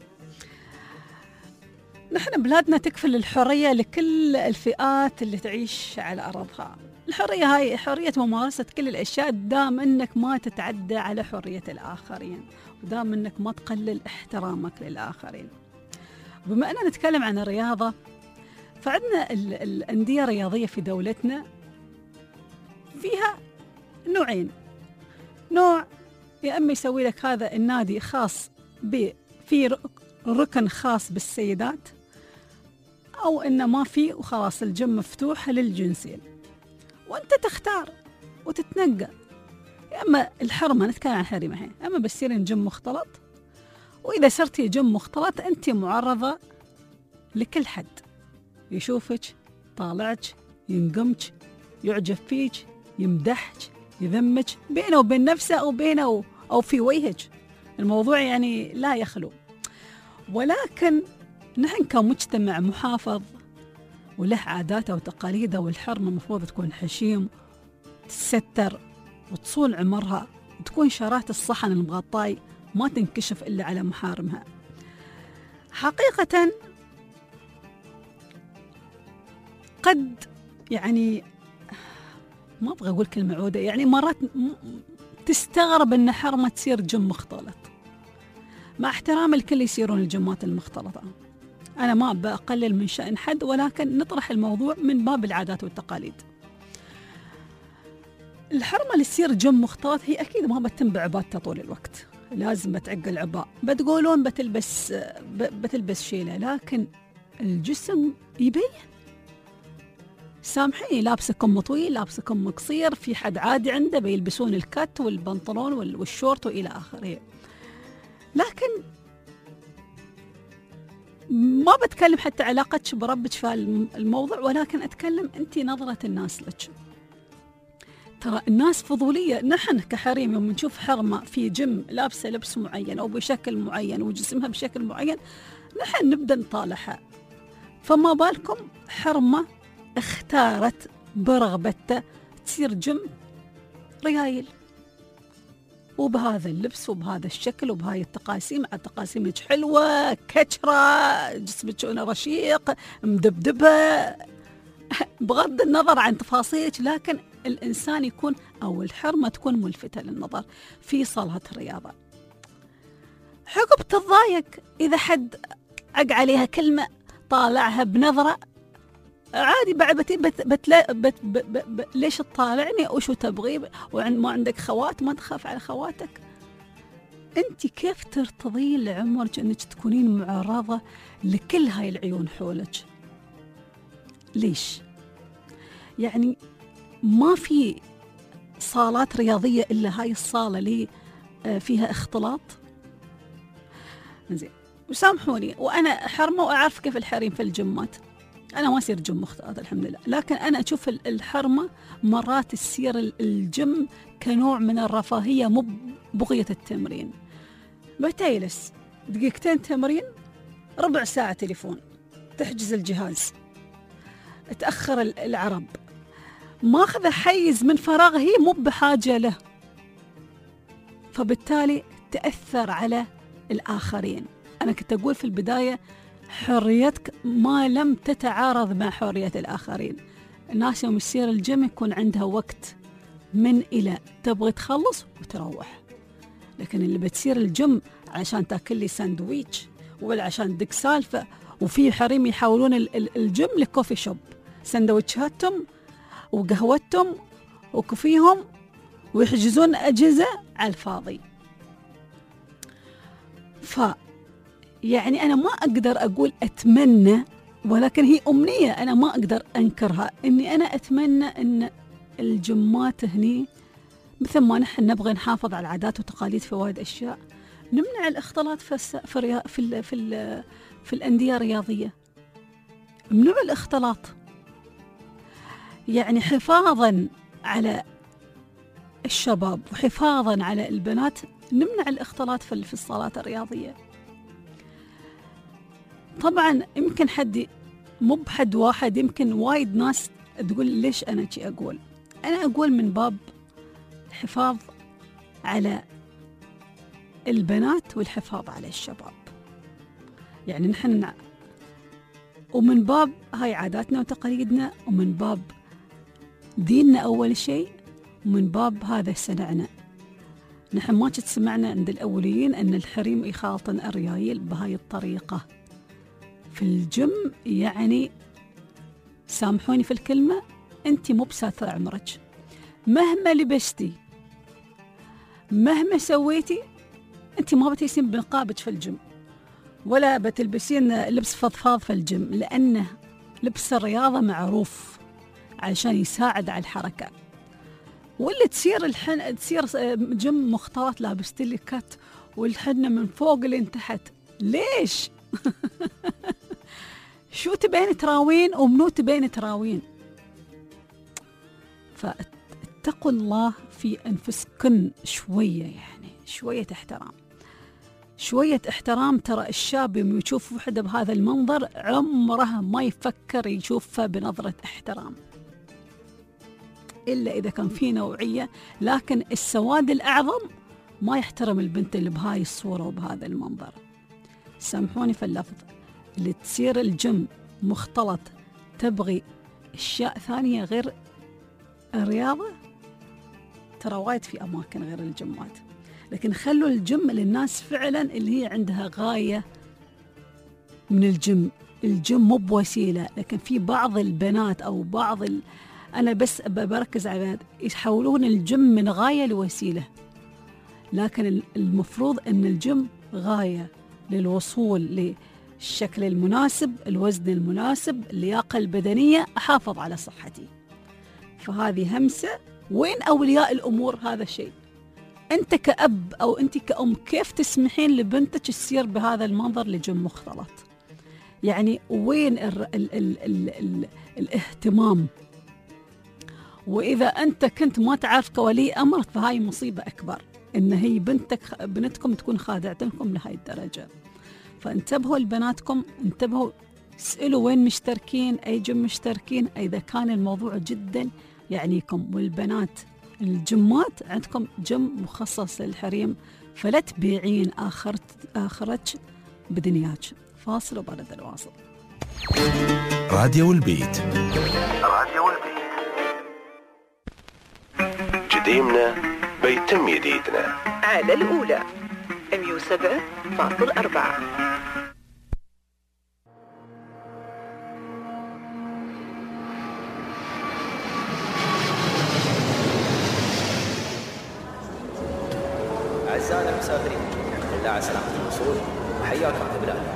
نحن بلادنا تكفل الحرية لكل الفئات اللي تعيش على أرضها. الحرية هاي حرية ممارسة كل الأشياء دام أنك ما تتعدى على حرية الآخرين، ودام أنك ما تقلل احترامك للآخرين. بما أننا نتكلم عن الرياضة، فعندنا الأندية الرياضية في دولتنا فيها نوعين. نوع يا أما يسوي لك هذا النادي خاص في ركن خاص بالسيدات، أو إنه ما فيه وخلاص الجيم مفتوح للجنسين، وأنت تختار وتتنقى. يا أما الحرمة، نتكلم عن حرمة هي، أما بتصيرين جيم مختلط، وإذا صرتي جيم مختلط أنت معرضة لكل حد يشوفك، طالعك، ينقمك، يعجب فيك، يمدحك، يذمك، بينه وبين نفسه أو بينه أو في وجهك. الموضوع يعني لا يخلو. ولكن نحن كمجتمع محافظ وله عاداته وتقاليده، والحرمة المفروض تكون حشيم، تستر وتصون عمرها، وتكون شارات الصحن المغطاي ما تنكشف إلا على محارمها. حقيقة قد يعني ما أبغى أقول كلمة عودة، يعني مرات تستغرب أن حرمة تصير جيم مختلط، مع احترام الكل يصيرون الجمات المختلطة. أنا ما بقلل من شأن حد، ولكن نطرح الموضوع من باب العادات والتقاليد. الحرمة اللي تصير جيم مختلط هي أكيد ما بتتم بعبادتها طول الوقت، لازم بتعق العباء، بتقولون بتلبس شيلة، لكن الجسم يبين. سامحيني، لابسة كم طويل، لابسة كم قصير، في حد عادي عنده بيلبسون الكت والبنطلون والشورت وإلى آخره. لكن ما بتكلم حتى علاقتك بربك في الموضوع، ولكن أتكلم أنت نظرة الناس لك. ترى الناس فضولية. نحن كحريم يوم نشوف حرمة في جيم لابسة لبس معين أو بشكل معين وجسمها بشكل معين، نحن نبدأ نطالعها. فما بالكم حرمة اختارت برغبتها تصير جيم ريايل، وبهذا اللبس وبهذا الشكل وبهاي التقاسيم، على تقاسيمك حلوة كشرة، جسمك رشيق مدبدبة، بغض النظر عن تفاصيلك، لكن الإنسان يكون أو الحرمة تكون ملفتة للنظر في صالة الرياضة. عقب تتضايق إذا حد عق عليها كلمة، طالعها بنظرة عادي، بعد ليش تطالعني وشو تبغي، وما عندك خوات، ما تخاف على خواتك. انت كيف ترتضين لعمرك انك تكونين معرضة لكل هاي العيون حولك؟ ليش؟ يعني ما في صالات رياضية إلا هاي الصالة اللي فيها اختلاط. زين، وسامحوني وأنا حرمة وأعرف كيف الحريم في الجمات، أنا ما أصير جيم مختلط الحمد لله، لكن أنا أشوف الحرمة مرات تصير الجيم كنوع من الرفاهية، مو بغية التمرين. بتجلس دقيقتين تمرين، ربع ساعة تليفون، تحجز الجهاز، تأخر العرب، ماخذ حيز من فراغ هي مو بحاجة له، فبالتالي تأثر على الآخرين. أنا كنت أقول في البداية حريتك ما لم تتعارض مع حرية الآخرين. الناس يوم يصير الجيم يكون عندها وقت من إلى، تبغي تخلص وتروح. لكن اللي بتصير الجيم عشان تاكل لي ساندويتش ولا عشان دك سالفة، وفي حريم يحولون الجيم لكوفي شوب، ساندويتشاتهم وقهوتهم وكوفيهم، ويحجزون أجهزة على الفاضي. يعني أنا ما أقدر أقول أتمنى، ولكن هي أمنية أنا ما أقدر أنكرها، إني أنا أتمنى أن الجمات هني مثل ما نحن نبغى نحافظ على العادات والتقاليد في وايد أشياء، نمنع الاختلاط في الأندية الرياضية، ممنوع الاختلاط. يعني حفاظا على الشباب وحفاظا على البنات نمنع الاختلاط في الصالات الرياضية. طبعا يمكن مو بحد واحد، يمكن وايد ناس تقول ليش أنا شي أقول. أنا أقول من باب الحفاظ على البنات والحفاظ على الشباب. يعني نحن ومن باب هاي عاداتنا وتقاليدنا، ومن باب ديننا أول شيء، ومن باب هذا سنعنا. نحن ما كنت سمعنا عند الأوليين أن الحريم يخالطن الريايل بهاي الطريقة في الجيم. يعني سامحوني في الكلمة، أنت مو بساتر عمرك، مهما لبستي مهما سويتي أنت ما بتلبسين بنقابك في الجيم، ولا بتلبسين لبس فضفاض في الجيم، لأنه لبس الرياضة معروف عشان يساعد على الحركة. واللي تصير جيم مختلط، لابس لي كت والحنة من فوق لين تحت، ليش؟ شو تبين تراوين ومنو تبين تراوين؟ فاتقوا الله في أنفسكن شوية، يعني شوية احترام، شوية احترام. ترى الشاب يوم يشوف وحدة بهذا المنظر عمره ما يفكر يشوفها بنظرة احترام، إلا إذا كان في نوعية. لكن السواد الأعظم ما يحترم البنت اللي بهاي الصورة وبهذا المنظر. سامحوني في اللفظ، اللي تصير الجيم مختلط تبغي أشياء ثانية غير الرياضة، ترى وايد في أماكن غير الجيمات. لكن خلوا الجيم للناس فعلا اللي هي عندها غاية من الجيم. الجيم مو بوسيلة، لكن في بعض البنات أو أنا بس بركز على يحولون الجيم من غاية لوسيلة. لكن المفروض أن الجيم غاية للوصول للشكل المناسب، الوزن المناسب، اللياقة البدنية، أحافظ على صحتي. فهذه همسة. وين أولياء الأمور هذا الشيء؟ أنت كأب أو أنت كأم كيف تسمحين لبنتك تسير بهذا المنظر لجيم مختلط؟ يعني وين الاهتمام؟ وإذا أنت كنت ما تعرف كولي أمر فهاي مصيبة أكبر، إن هي بنتكم تكون خادعتكم لهاي الدرجة. فانتبهوا لبناتكم، انتبهوا، اسألوا وين مشتركين، أي جيم مشتركين، إذا كان الموضوع جدا يعنيكم. والبنات الجمات عندكم جيم مخصص للحريم، فلا تبيعين آخرتك بدنياك. فاصل وبعد الواصل. راديو البيت، جديمنا بيتم جديدنا على الأولى 107.4. أعزائنا المسافرين، لله على سلامة الوصول وحياكم في بلادنا.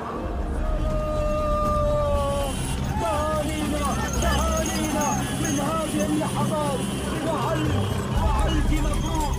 تهانينا من هذه اللحظات وعلق مبروك.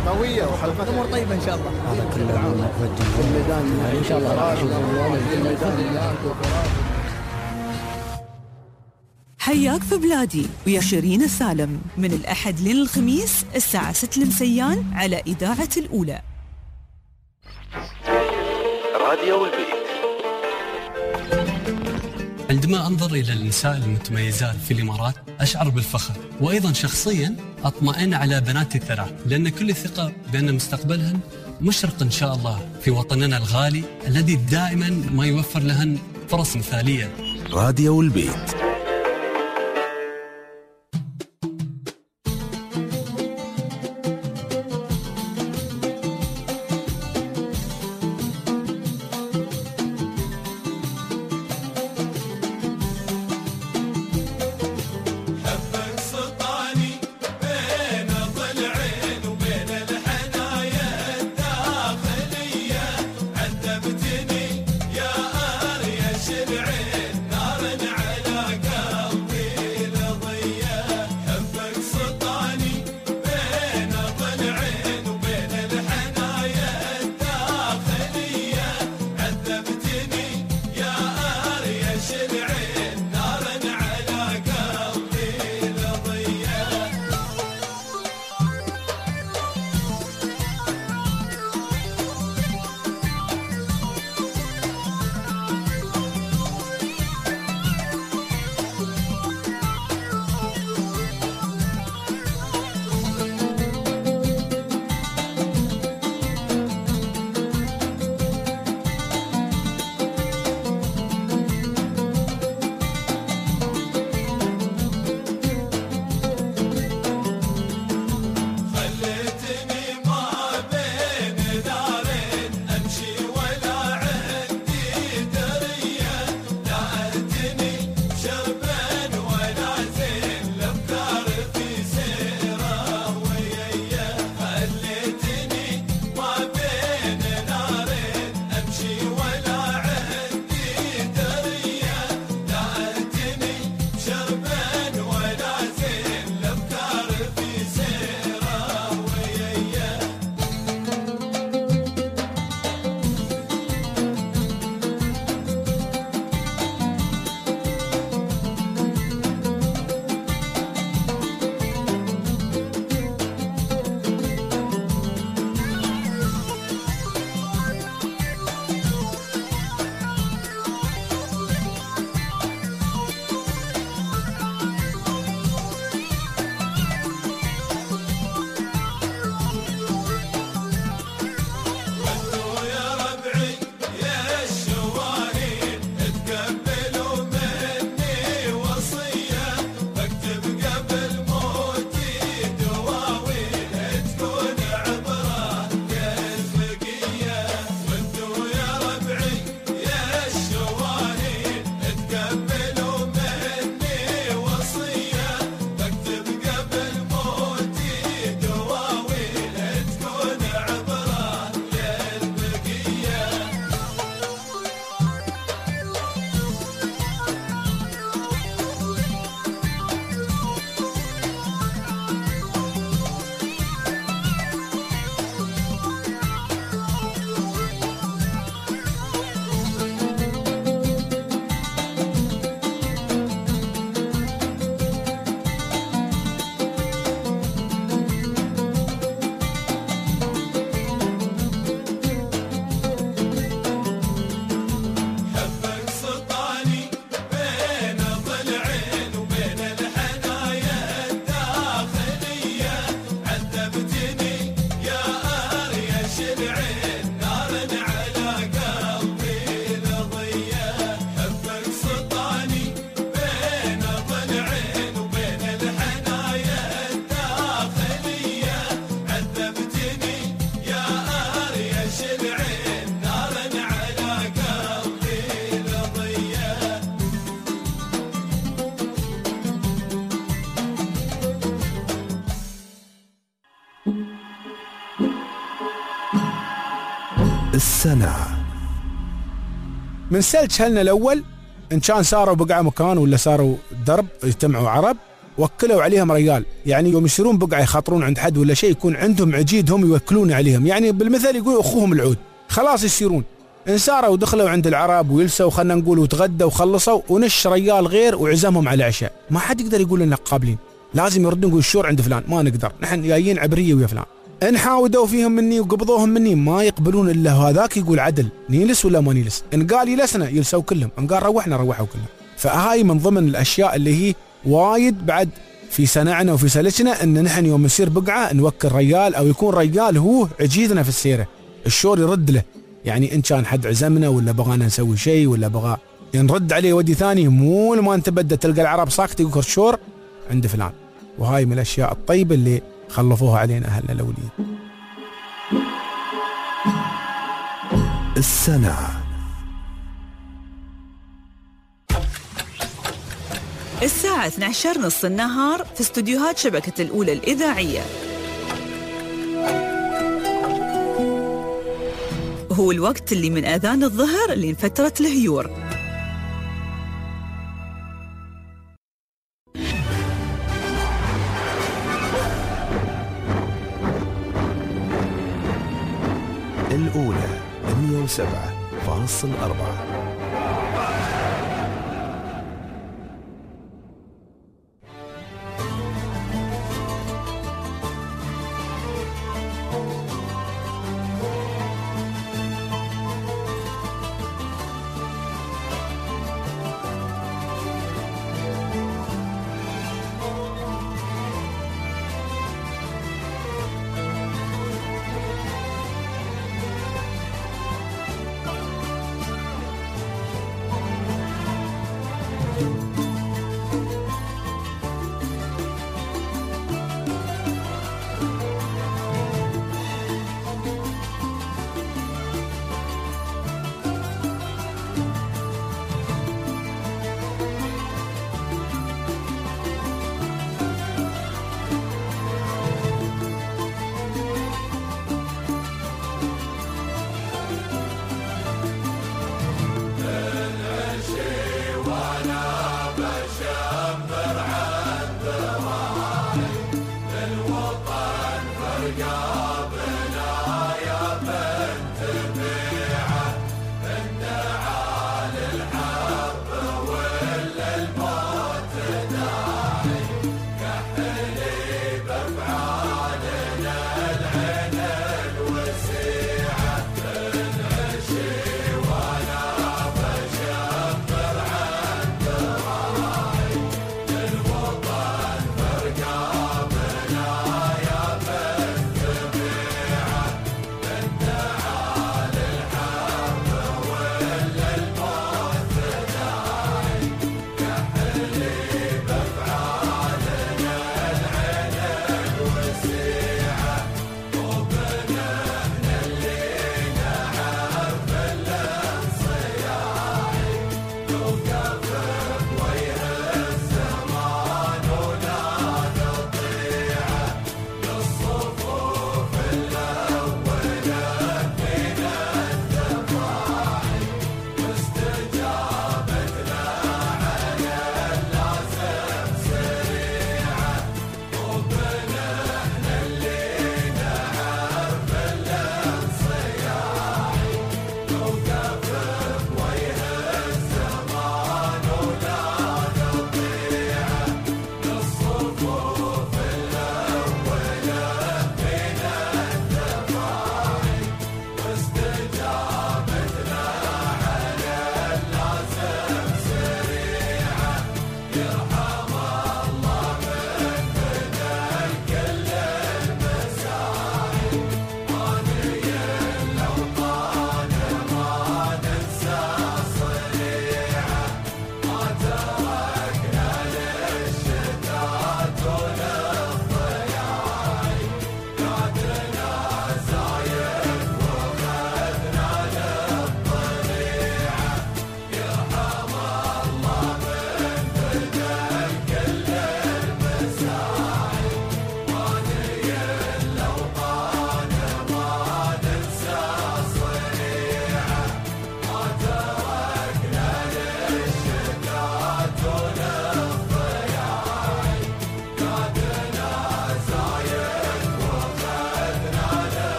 قوية وحلقة الأمور طيبة إن شاء الله. هذا كله موجه الميدان إن شاء الله حياك في بلادي ويا شيرين السالم من الأحد للخميس الساعة 6 المسيان على إذاعة الأولى. راديو البيت. عندما أنظر إلى النساء المتميزات في الإمارات أشعر بالفخر، وأيضا شخصيا أطمئن على بناتي الثلاث، لأن كل ثقة بأن مستقبلهن مشرق إن شاء الله في وطننا الغالي الذي دائما ما يوفر لهن فرص مثالية. راديو البيت. السنة. من سلج هلنا الأول إن كان صاروا بقع مكان ولا صاروا درب يجتمعوا عرب وكلوا عليهم رجال، يعني يوم يصيرون بقعة يخاطرون عند حد ولا شيء يكون عندهم عجيد هم يوكلون عليهم، يعني بالمثل يقول أخوهم العود، خلاص يصيرون انساروا ودخلوا عند العرب ويلسوا خلنا نقول وتغدوا وخلصوا ونش رجال غير وعزمهم على عشاء، ما حد يقدر يقول لنا قابلين، لازم يردون يقول الشور عند فلان، ما نقدر نحن جايين عبرية ويا فلان. إن حاودوا فيهم مني وقبضوهم مني ما يقبلون إلا هذاك يقول عدل، نيلس ولا ما نيلس، إن قال يلسنا يلسوا كلهم، إن قال روحنا روحوا كلهم. فهاي من ضمن الأشياء اللي هي وايد بعد في سنعنا وفي سلسنا إن نحن يوم نصير بقعة نوكل رجال أو يكون رجال هو عجيدنا في السيرة، الشور يرد له، يعني إن كان حد عزمنا ولا بغانا نسوي شيء ولا بغى نرد عليه ودي ثاني، مو ما أنت بدأ تلقى العرب ساكت يقول الشور عند فلان. وهاي من الأشياء الطيبة اللي خلفوها علينا أهلنا الأولين. السنة الساعة 12 نص النهار في استوديوهات شبكة الأولى الإذاعية. هو الوقت اللي من أذان الظهر لفترة الهيور. الأولى 107.4.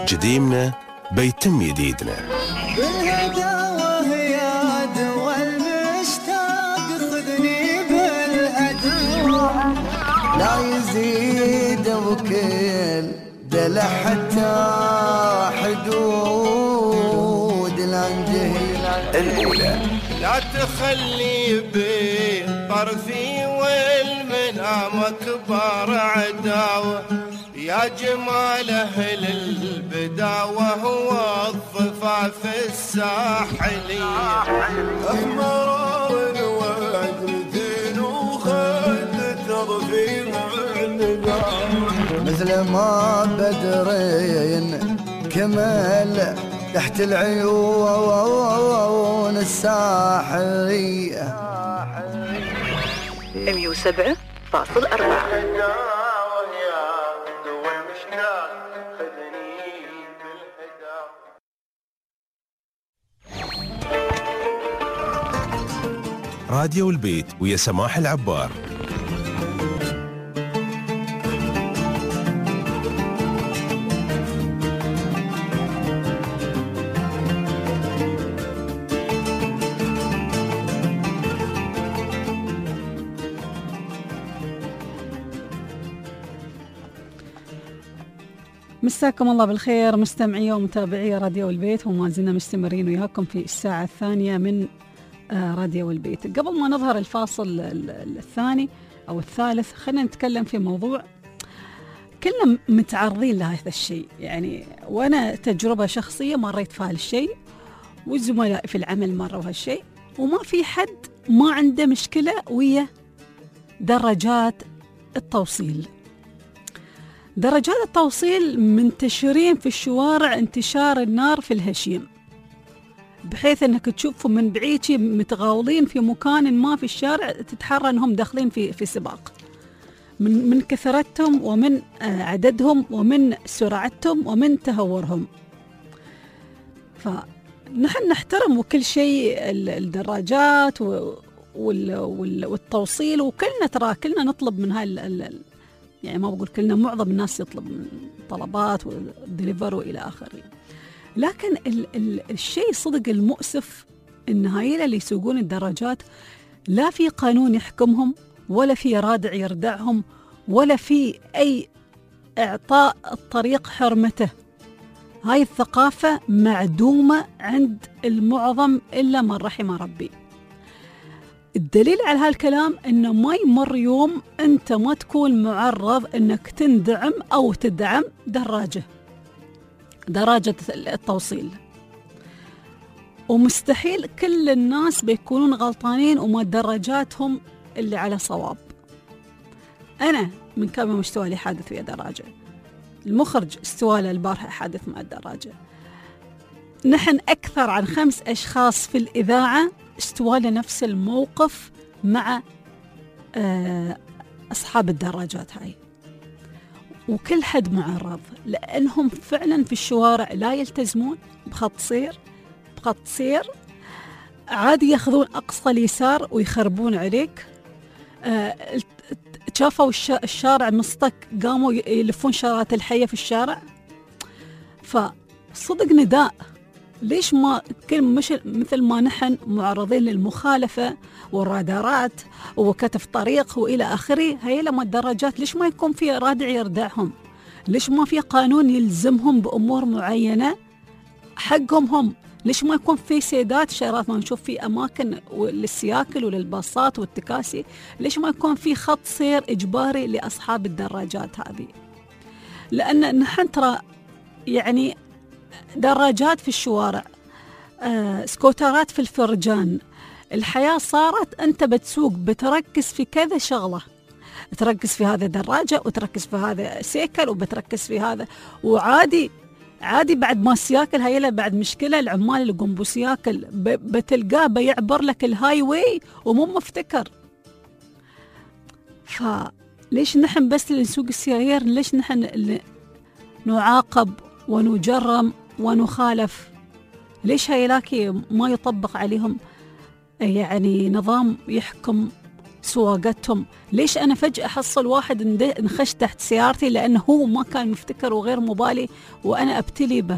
جديمنا بيتم يديدنا. بالهداوة يا دوا المشتاق خذني بالهدوء لا يزيد وكل دلع حتى حدود الانجهي الأولى لا تخلي بطرفي والمنام كبار عداوة يا جمال أهل البداوة هو الضفاف الساحلية أحمر وعدتين وخد تضفي مثل ما بدرين كمل تحت العيون الساحرية 107.4. راديو البيت ويا سماح العبار. مساكم الله بالخير مستمعي ومتابعي راديو البيت، وما زلنا مستمرين وياكم في الساعة الثانية من راديو البيت. قبل ما نظهر الفاصل الثاني أو الثالث خلينا نتكلم في موضوع كلنا متعرضين لهذا الشيء، يعني وأنا تجربة شخصية مريت في هالشيء والزملاء في العمل مروا هالشيء، وما في حد ما عنده مشكلة ويا درجات التوصيل. درجات التوصيل منتشرين في الشوارع انتشار النار في الهشيم، بحيث انك تشوفهم من بعيد متغاوضين في مكان ما في الشارع، تتحرى انهم داخلين في سباق من كثرتهم ومن عددهم ومن سرعتهم ومن تهورهم. فنحن نحترم وكل شيء الدراجات والتوصيل، وكلنا ترى كلنا نطلب من يعني ما بقول كلنا، معظم الناس يطلب من طلبات والدليفر وإلى آخره. لكن الشيء صدق المؤسف إن هايلة اللي يسوقون الدراجات لا في قانون يحكمهم، ولا في رادع يردعهم، ولا في أي إعطاء الطريق حرمته. هاي الثقافة معدومة عند المعظم إلا من رحم ربي. الدليل على هالكلام إنه ما يمر يوم أنت ما تكون معرض إنك تندعم أو تدعم دراجة التوصيل، ومستحيل كل الناس بيكونون غلطانين وما دراجاتهم اللي على صواب. أنا من كم يوم استوالي حادث ويا دراجة، المخرج استوالي البارحة حادث مع الدراجة، نحن أكثر عن 5 أشخاص في الإذاعة استوالي نفس الموقف مع أصحاب الدراجات هاي، وكل حد معرض لأنهم فعلا في الشوارع لا يلتزمون بخط سير عادي، ياخذون أقصى اليسار ويخربون عليك. شافوا الشارع مسطك قاموا يلفون شارات الحية في الشارع. فصدق نداء، ليش ما مش مثل ما نحن معرضين للمخالفة والرادارات وكتف طريق وإلى آخره، هي لما الدراجات ليش ما يكون في رادع يردعهم؟ ليش ما في قانون يلزمهم بأمور معينة حقهم هم؟ ليش ما يكون في سيدات شارات ما نشوف في أماكن للسياكل وللباصات والتكاسي؟ ليش ما يكون في خط سير إجباري لأصحاب الدراجات هذه؟ لأن نحن ترى يعني دراجات في الشوارع، سكوترات في الفرجان، الحياة صارت أنت بتسوق بتركز في كذا شغلة، تركز في هذا دراجة وتركز في هذا سيكل وبتركز في هذا، وعادي بعد ما سياكل هاي بعد مشكلة العمال اللي يقوم بسياكل بتلقاه بيعبر لك الهاي واي ومو مفتكر. فليش نحن بس اللي نسوق السيايير؟ ليش نحن اللي نعاقب ونجرم ونخالف؟ ليش هيلاكي ما يطبق عليهم يعني نظام يحكم سواقتهم. ليش أنا فجأة أحصل واحد انخش تحت سيارتي لأنه هو ما كان مفتكر وغير مبالي وأنا أبتلي به؟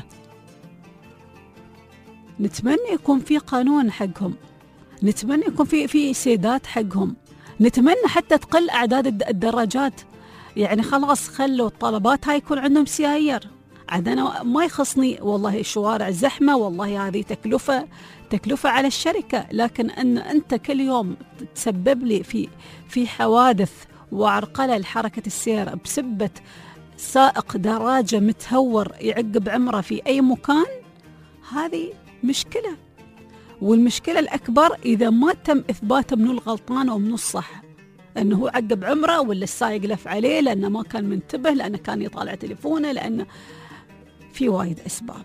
نتمنى يكون في قانون حقهم، نتمنى يكون في سيدات حقهم، نتمنى حتى تقل أعداد الدراجات. يعني خلاص خلوا الطلبات هاي يكون عندهم سيايير. عاد أنا ما يخصني والله الشوارع زحمة، والله هذه تكلفة على الشركة، لكن أن أنت كل يوم تسبب لي في حوادث وعرقلة لحركة السير بسبة سائق دراجة متهور يعقب عمره في أي مكان، هذه مشكلة. والمشكلة الأكبر إذا ما تم إثبات منو الغلطان ومنو الصح، أنه عقب عمره ولا السائق لف عليه لأنه ما كان منتبه، لأنه كان يطالع تليفونه، لأنه في وايد أسباب.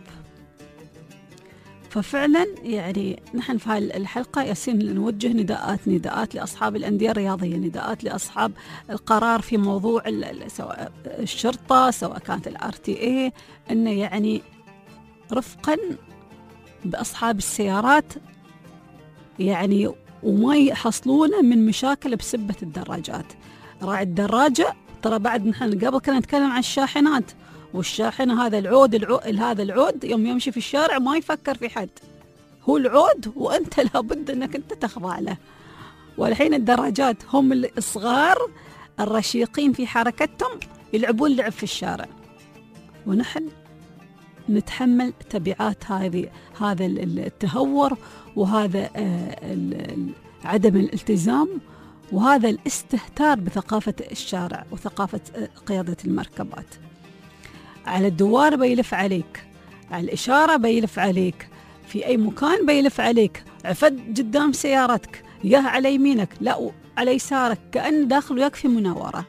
ففعلا يعني نحن في هذه الحلقة ياسين نوجه نداءات لأصحاب الأندية الرياضية، نداءات لأصحاب القرار في موضوع سواء الشرطة سواء كانت الRTA، أنه يعني رفقا بأصحاب السيارات يعني وما يحصلونه من مشاكل بسبة الدراجات. راعي الدراجة ترى بعد نحن قبل كنا نتكلم عن الشاحنات، والشاحنة هذا العود يوم يمشي في الشارع ما يفكر في حد، هو العود وأنت لابد أنك أنت تخضع له. والحين الدراجات هم الصغار الرشيقين في حركتهم يلعبون لعب في الشارع، ونحن نتحمل تبعات هذا التهور وهذا عدم الالتزام وهذا الاستهتار بثقافة الشارع وثقافة قيادة المركبات. على الدوار بيلف عليك، على الإشارة بيلف عليك، في أي مكان بيلف عليك، عفد قدام سيارتك ياه على يمينك لا على يسارك، كأن داخل ويكفي مناورة،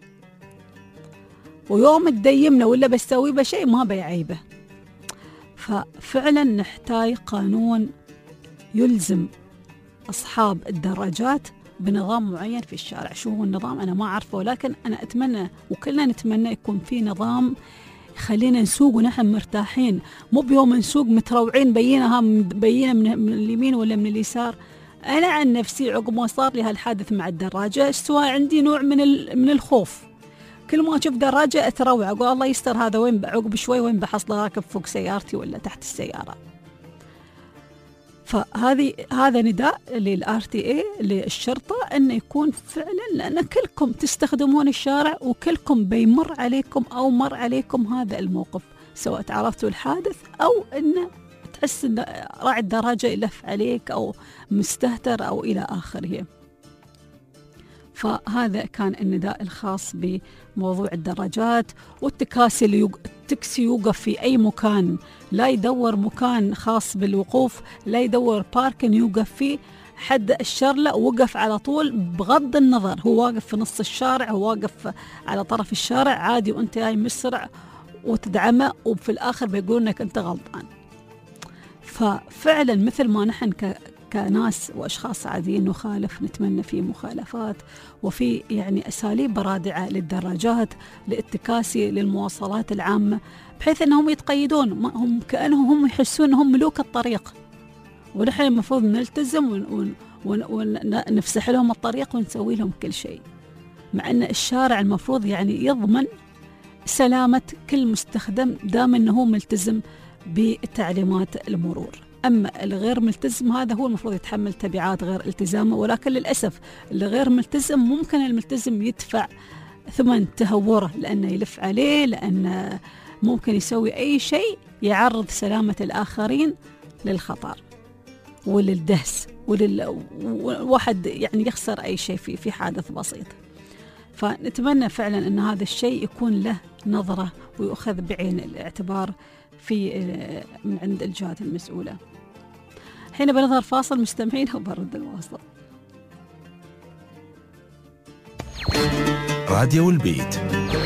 ويوم تديمنا ولا بستوي بشيء ما بيعيبه. ففعلا نحتاج قانون يلزم أصحاب الدراجات بنظام معين في الشارع. شو هو النظام أنا ما أعرفه، ولكن أنا أتمنى وكلنا نتمنى يكون في نظام خلينا نسوق ونحن مرتاحين، مو بيوم نسوق متروعين بينها من اليمين ولا من اليسار. أنا عن نفسي عقب ما صار لي هالحادث مع الدراجة سواء عندي نوع من الخوف، كل ما أشوف دراجة أتروع أقول الله يستر هذا وين عقب شوي وين بحصله راكب فوق سيارتي ولا تحت السيارة. هذا نداء للRTA للشرطة أنه يكون فعلا، لأن كلكم تستخدمون الشارع وكلكم بيمر عليكم أو مر عليكم هذا الموقف، سواء تعرفتوا الحادث أو أنه تحس أن راعي الدراجة يلف عليك أو مستهتر أو إلى آخره. فهذا كان النداء الخاص بموضوع الدراجات. والتكاسي التاكسي يوقف في أي مكان، لا يدور مكان خاص بالوقوف، لا يدور باركن يوقف فيه، حد الشرلة وقف على طول بغض النظر هو واقف في نص الشارع، هو واقف على طرف الشارع عادي وانت جاي مسرع وتدعمه، وفي الآخر بيقول انك انت غلطان. ففعلا مثل ما نحن كناس وأشخاص عاديين نخالف، نتمنى في مخالفات وفي يعني أساليب رادعة للدراجات للتكاسي للمواصلات العامة، بحيث أنهم يتقيدون، هم كأنهم هم يحسون أنهم ملوك الطريق، ونحن المفروض نلتزم ونفسح لهم الطريق ونسوي لهم كل شيء، مع أن الشارع المفروض يعني يضمن سلامة كل مستخدم دام أنه ملتزم بتعليمات المرور. أما الغير ملتزم هذا هو المفروض يتحمل تبعات غير التزامه، ولكن للأسف الغير ملتزم ممكن الملتزم يدفع ثمن تهوره، لأنه يلف عليه، لأنه ممكن يسوي أي شيء يعرض سلامة الآخرين للخطر وللدهس والواحد يعني يخسر أي شيء في حادث بسيط. فنتمنى فعلا أن هذا الشيء يكون له نظرة ويؤخذ بعين الاعتبار من عند الجهات المسؤولة. حين بنظهر فاصل مستمعين وبرد الواصل. راديو البيت،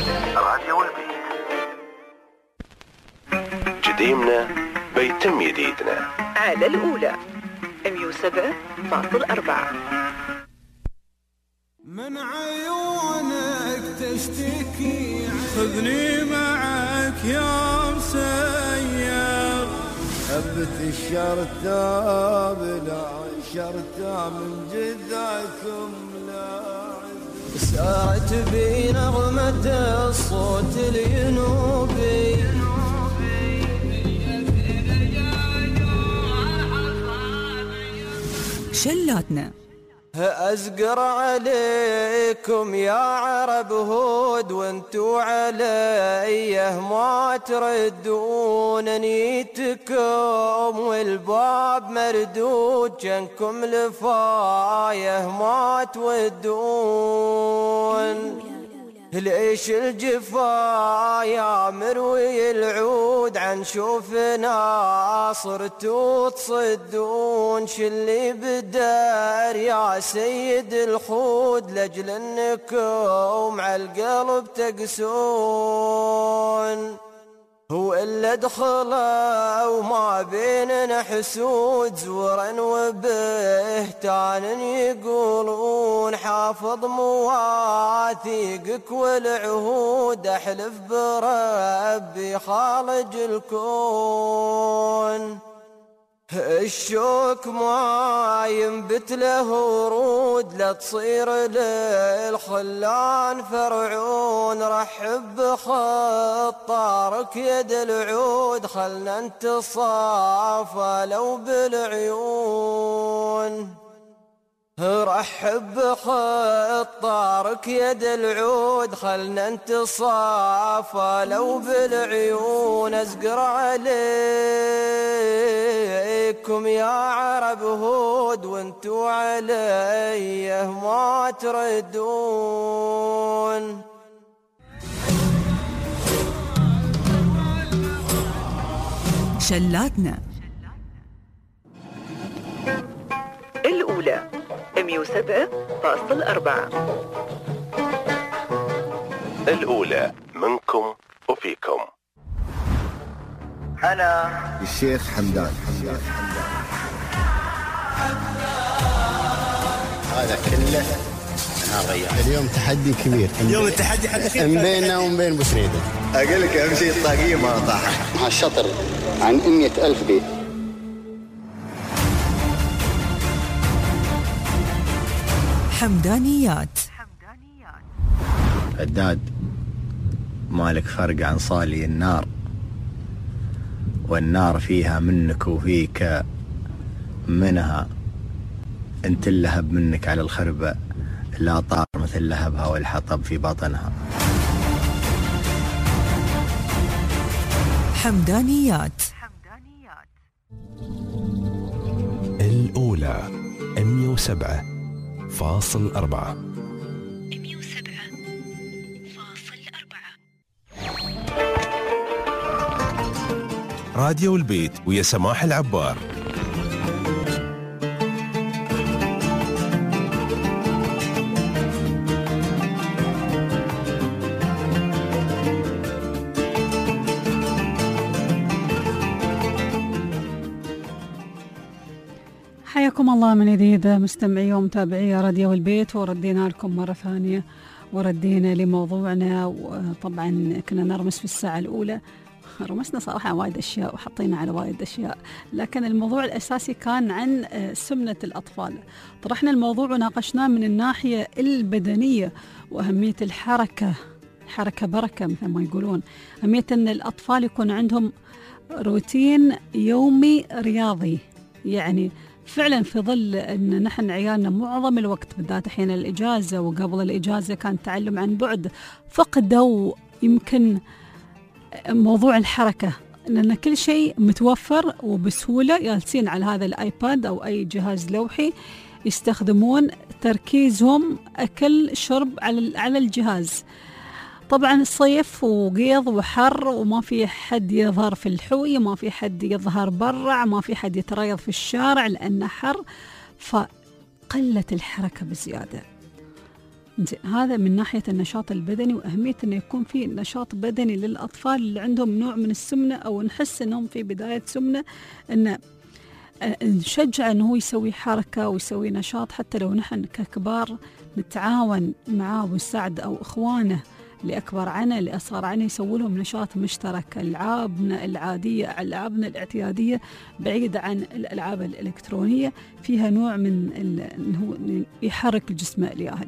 جديمنا بيتم جديدنا على الأولى 107.4. من عيونك تشتكي خذني معك يا مسير، ثبت الشرطة بالعشق بشرته من جذعكم لاعب. سارت بي نغمة الصوت الينوبي شلاتنا. أزقر عليكم يا عرب هود وانتو عليه ما تردون، نيتكم والباب مردود جنكم لفايه ما تودون. ليش الجفا يا مروي العود عن شوفنا صرتوا تصدون؟ شلي بدار يا سيد الخود لجل انكم على القلب تقسون. هو اللي دخله وما بيننا حسود زورا وبهتان يقولون حافظ مواثيقك والعهود احلف بربي خالق الكون. الشوك ما ينبت له ورود لا تصير للخلان فرعون. رحب بخطارك يد العود خلنا نتصافى لو بالعيون. رحب بخطارك يد العود خلنا نتصافى لو بالعيون. ازقر عليكم يا عرب هود وانتو عليه ما تردون. شلاتنا الأولى 107.4. الأولى منكم وفيكم. أنا الشيخ حمدان. هذا كله أنا ريان. اليوم تحدي كبير. اليوم التحدي حق بيننا وبين بوسريدة. أقول لك أهم شيء الطاقية ما طاحت. مع الشطر عن 100,000 بيت. حمدانيات. الداد مالك فرق عن صالي النار، والنار فيها منك وفيك منها. انت اللهب منك على الخربة لا طار مثل لهبها والحطب في بطنها. حمدانيات. الأولى 107.4. راديو البيت ويا سماح العبار. حياكم الله من جديد مستمعي ومتابعي راديو البيت، وردينا لكم مرة ثانية وردينا لموضوعنا. وطبعا كنا نرمس في الساعة الأولى، رمسنا صراحة وايد أشياء وحطينا على وايد أشياء، لكن الموضوع الأساسي كان عن سمنة الأطفال. طرحنا الموضوع وناقشناه من الناحية البدنية وأهمية الحركة. الحركة بركة مثل ما يقولون، أهمية أن الأطفال يكون عندهم روتين يومي رياضي. يعني فعلا في ظل أن نحن عيالنا معظم الوقت بالذات حين الإجازة وقبل الإجازة كان تعلم عن بعد، فقدوا يمكن موضوع الحركة، لأن كل شيء متوفر وبسهولة، جالسين على هذا الآيباد أو أي جهاز لوحي يستخدمون تركيزهم أكل شرب على الجهاز. طبعا الصيف وقيض وحر وما في حد يظهر في الحوي، ما في حد يظهر برا، ما في حد يتريض في الشارع لأنه حر، فقلت الحركة بزيادة. هذا من ناحية النشاط البدني وأهمية أنه يكون في نشاط بدني للأطفال اللي عندهم نوع من السمنة أو نحس أنهم في بداية سمنة، أن نشجع أنه يسوي حركة ويسوي نشاط، حتى لو نحن ككبار نتعاون معاه ونساعد أو إخوانه اللي أكبر عنه اللي أصغر عنه، يسوي لهم نشاط مشترك. ألعابنا العادية، ألعابنا الاعتيادية بعيدة عن الألعاب الإلكترونية، فيها نوع من إنه يحرك الجسم الياهل.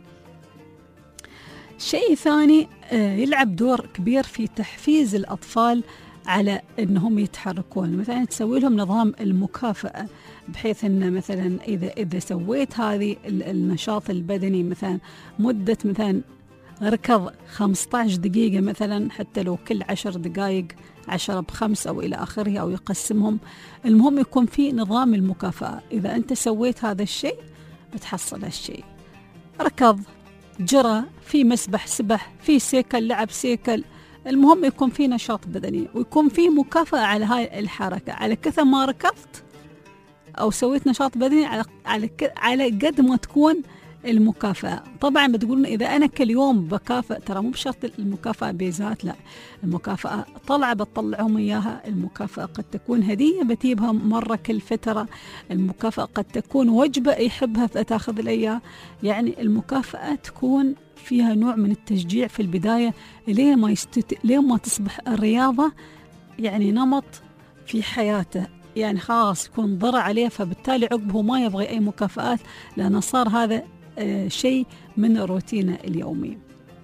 شيء ثاني يلعب دور كبير في تحفيز الأطفال على أنهم يتحركون. مثلا تسوي لهم نظام المكافأة، بحيث أن مثلا إذا سويت هذه النشاط البدني مثلا مدة مثلا ركض 15 دقيقة مثلا، حتى لو كل 10 دقائق 10 ب5 أو إلى آخره، أو يقسمهم. المهم يكون في نظام المكافأة. إذا أنت سويت هذا الشيء بتحصل هالشيء. ركض، جرى، في مسبح، سبح، في سيكل، لعب سيكل. المهم يكون في نشاط بدني ويكون في مكافأة على هاي الحركة. على كثر ما ركضت أو سويت نشاط بدني على قد ما تكون المكافأة. طبعا بتقولون إذا أنا كل يوم بكافئ، ترى مو بشرط المكافأة بيزات، لا، المكافأة طلعة بتطلعهم إياها. المكافأة قد تكون هدية بتجيبها مرة كل فترة. المكافأة قد تكون وجبة يحبها فتاخذ الأيام. يعني المكافأة تكون فيها نوع من التشجيع في البداية، ليه ما تصبح الرياضة يعني نمط في حياته، يعني خلاص يكون ضر عليه، فبالتالي عقبه ما يبغي أي مكافآت، لأنه صار هذا شيء من روتينه اليومي.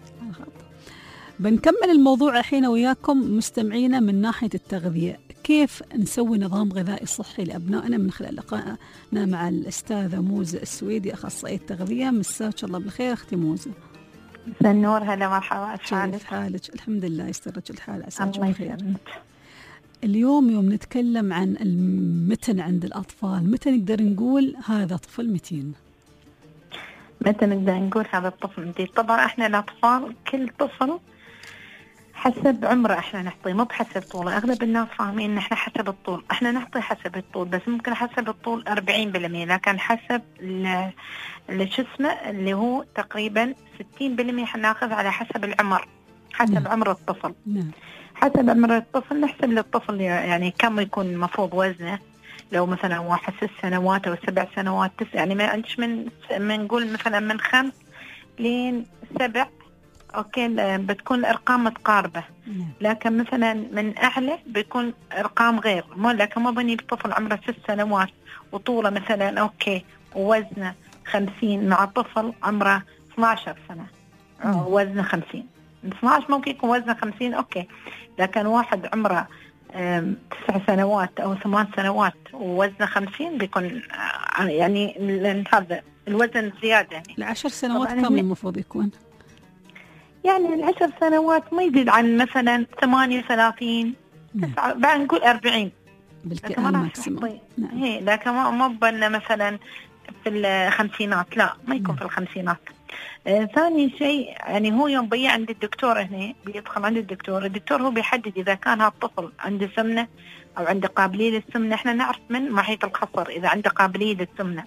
بنكمل الموضوع الحين وياكم مستمعينا من ناحية التغذية. كيف نسوي نظام غذائي صحي لأبنائنا من خلال لقائنا مع الأستاذة موزة السويدي، أخصائية تغذية. مساك الله بالخير أختي موزة. مساء النور، هلا مرحبا. كيف حالك؟ الحمد لله، يسترك الحال، عساك بخير. اليوم يوم نتكلم عن المتن عند الأطفال. متى نقدر نقول هذا طفل متين؟ متى نقدر نقول هذا الطفل متين؟ طبعا احنا الأطفال كل طفل حسب عمره احنا نعطيه، مو بحسب طوله. اغلب الناس فاهمين ان احنا حسب الطول، احنا نعطي حسب الطول، بس ممكن حسب الطول 40%، لكن حسب شو اسمه اللي هو تقريبا 60% حناخذ على حسب العمر، حسب عمر الطفل. حسب عمر الطفل نحسب للطفل يعني كم يكون المفروض وزنه. لو مثلا واحد 6 سنوات أو 7 سنوات 9، يعني ما عندش من نقول مثلا من 5 لين 7، أوكي، بتكون الأرقام متقاربة. لكن مثلا من أعلى بيكون أرقام غير، لكن ما بني بطفل عمره 6 سنوات وطوله مثلا أوكي ووزنه 50 مع طفل عمره 12 سنة وزنه 50. 12 ممكن يكون وزنه 50 أوكي، لكن واحد عمره 9 سنوات أو 8 سنوات ووزنه 50 بيكون يعني هذا الوزن زيادة. يعني 10 سنوات كم المفروض يكون؟ يعني 10 سنوات ما يزيد عن مثلا 38 بعد نقول 40 بالماكسيموم. هي لكن ما بنا مثلا في الخمسينات، لا ما يكون في الخمسينات. ثاني شيء يعني هو يوم بيجي عند الدكتور، هنا بيدخل عند الدكتور هو بيحدد إذا كان هذا الطفل عنده سمنة أو عنده قابلية للسمنة. إحنا نعرف من محيط الخصر إذا عنده قابلية للسمنة.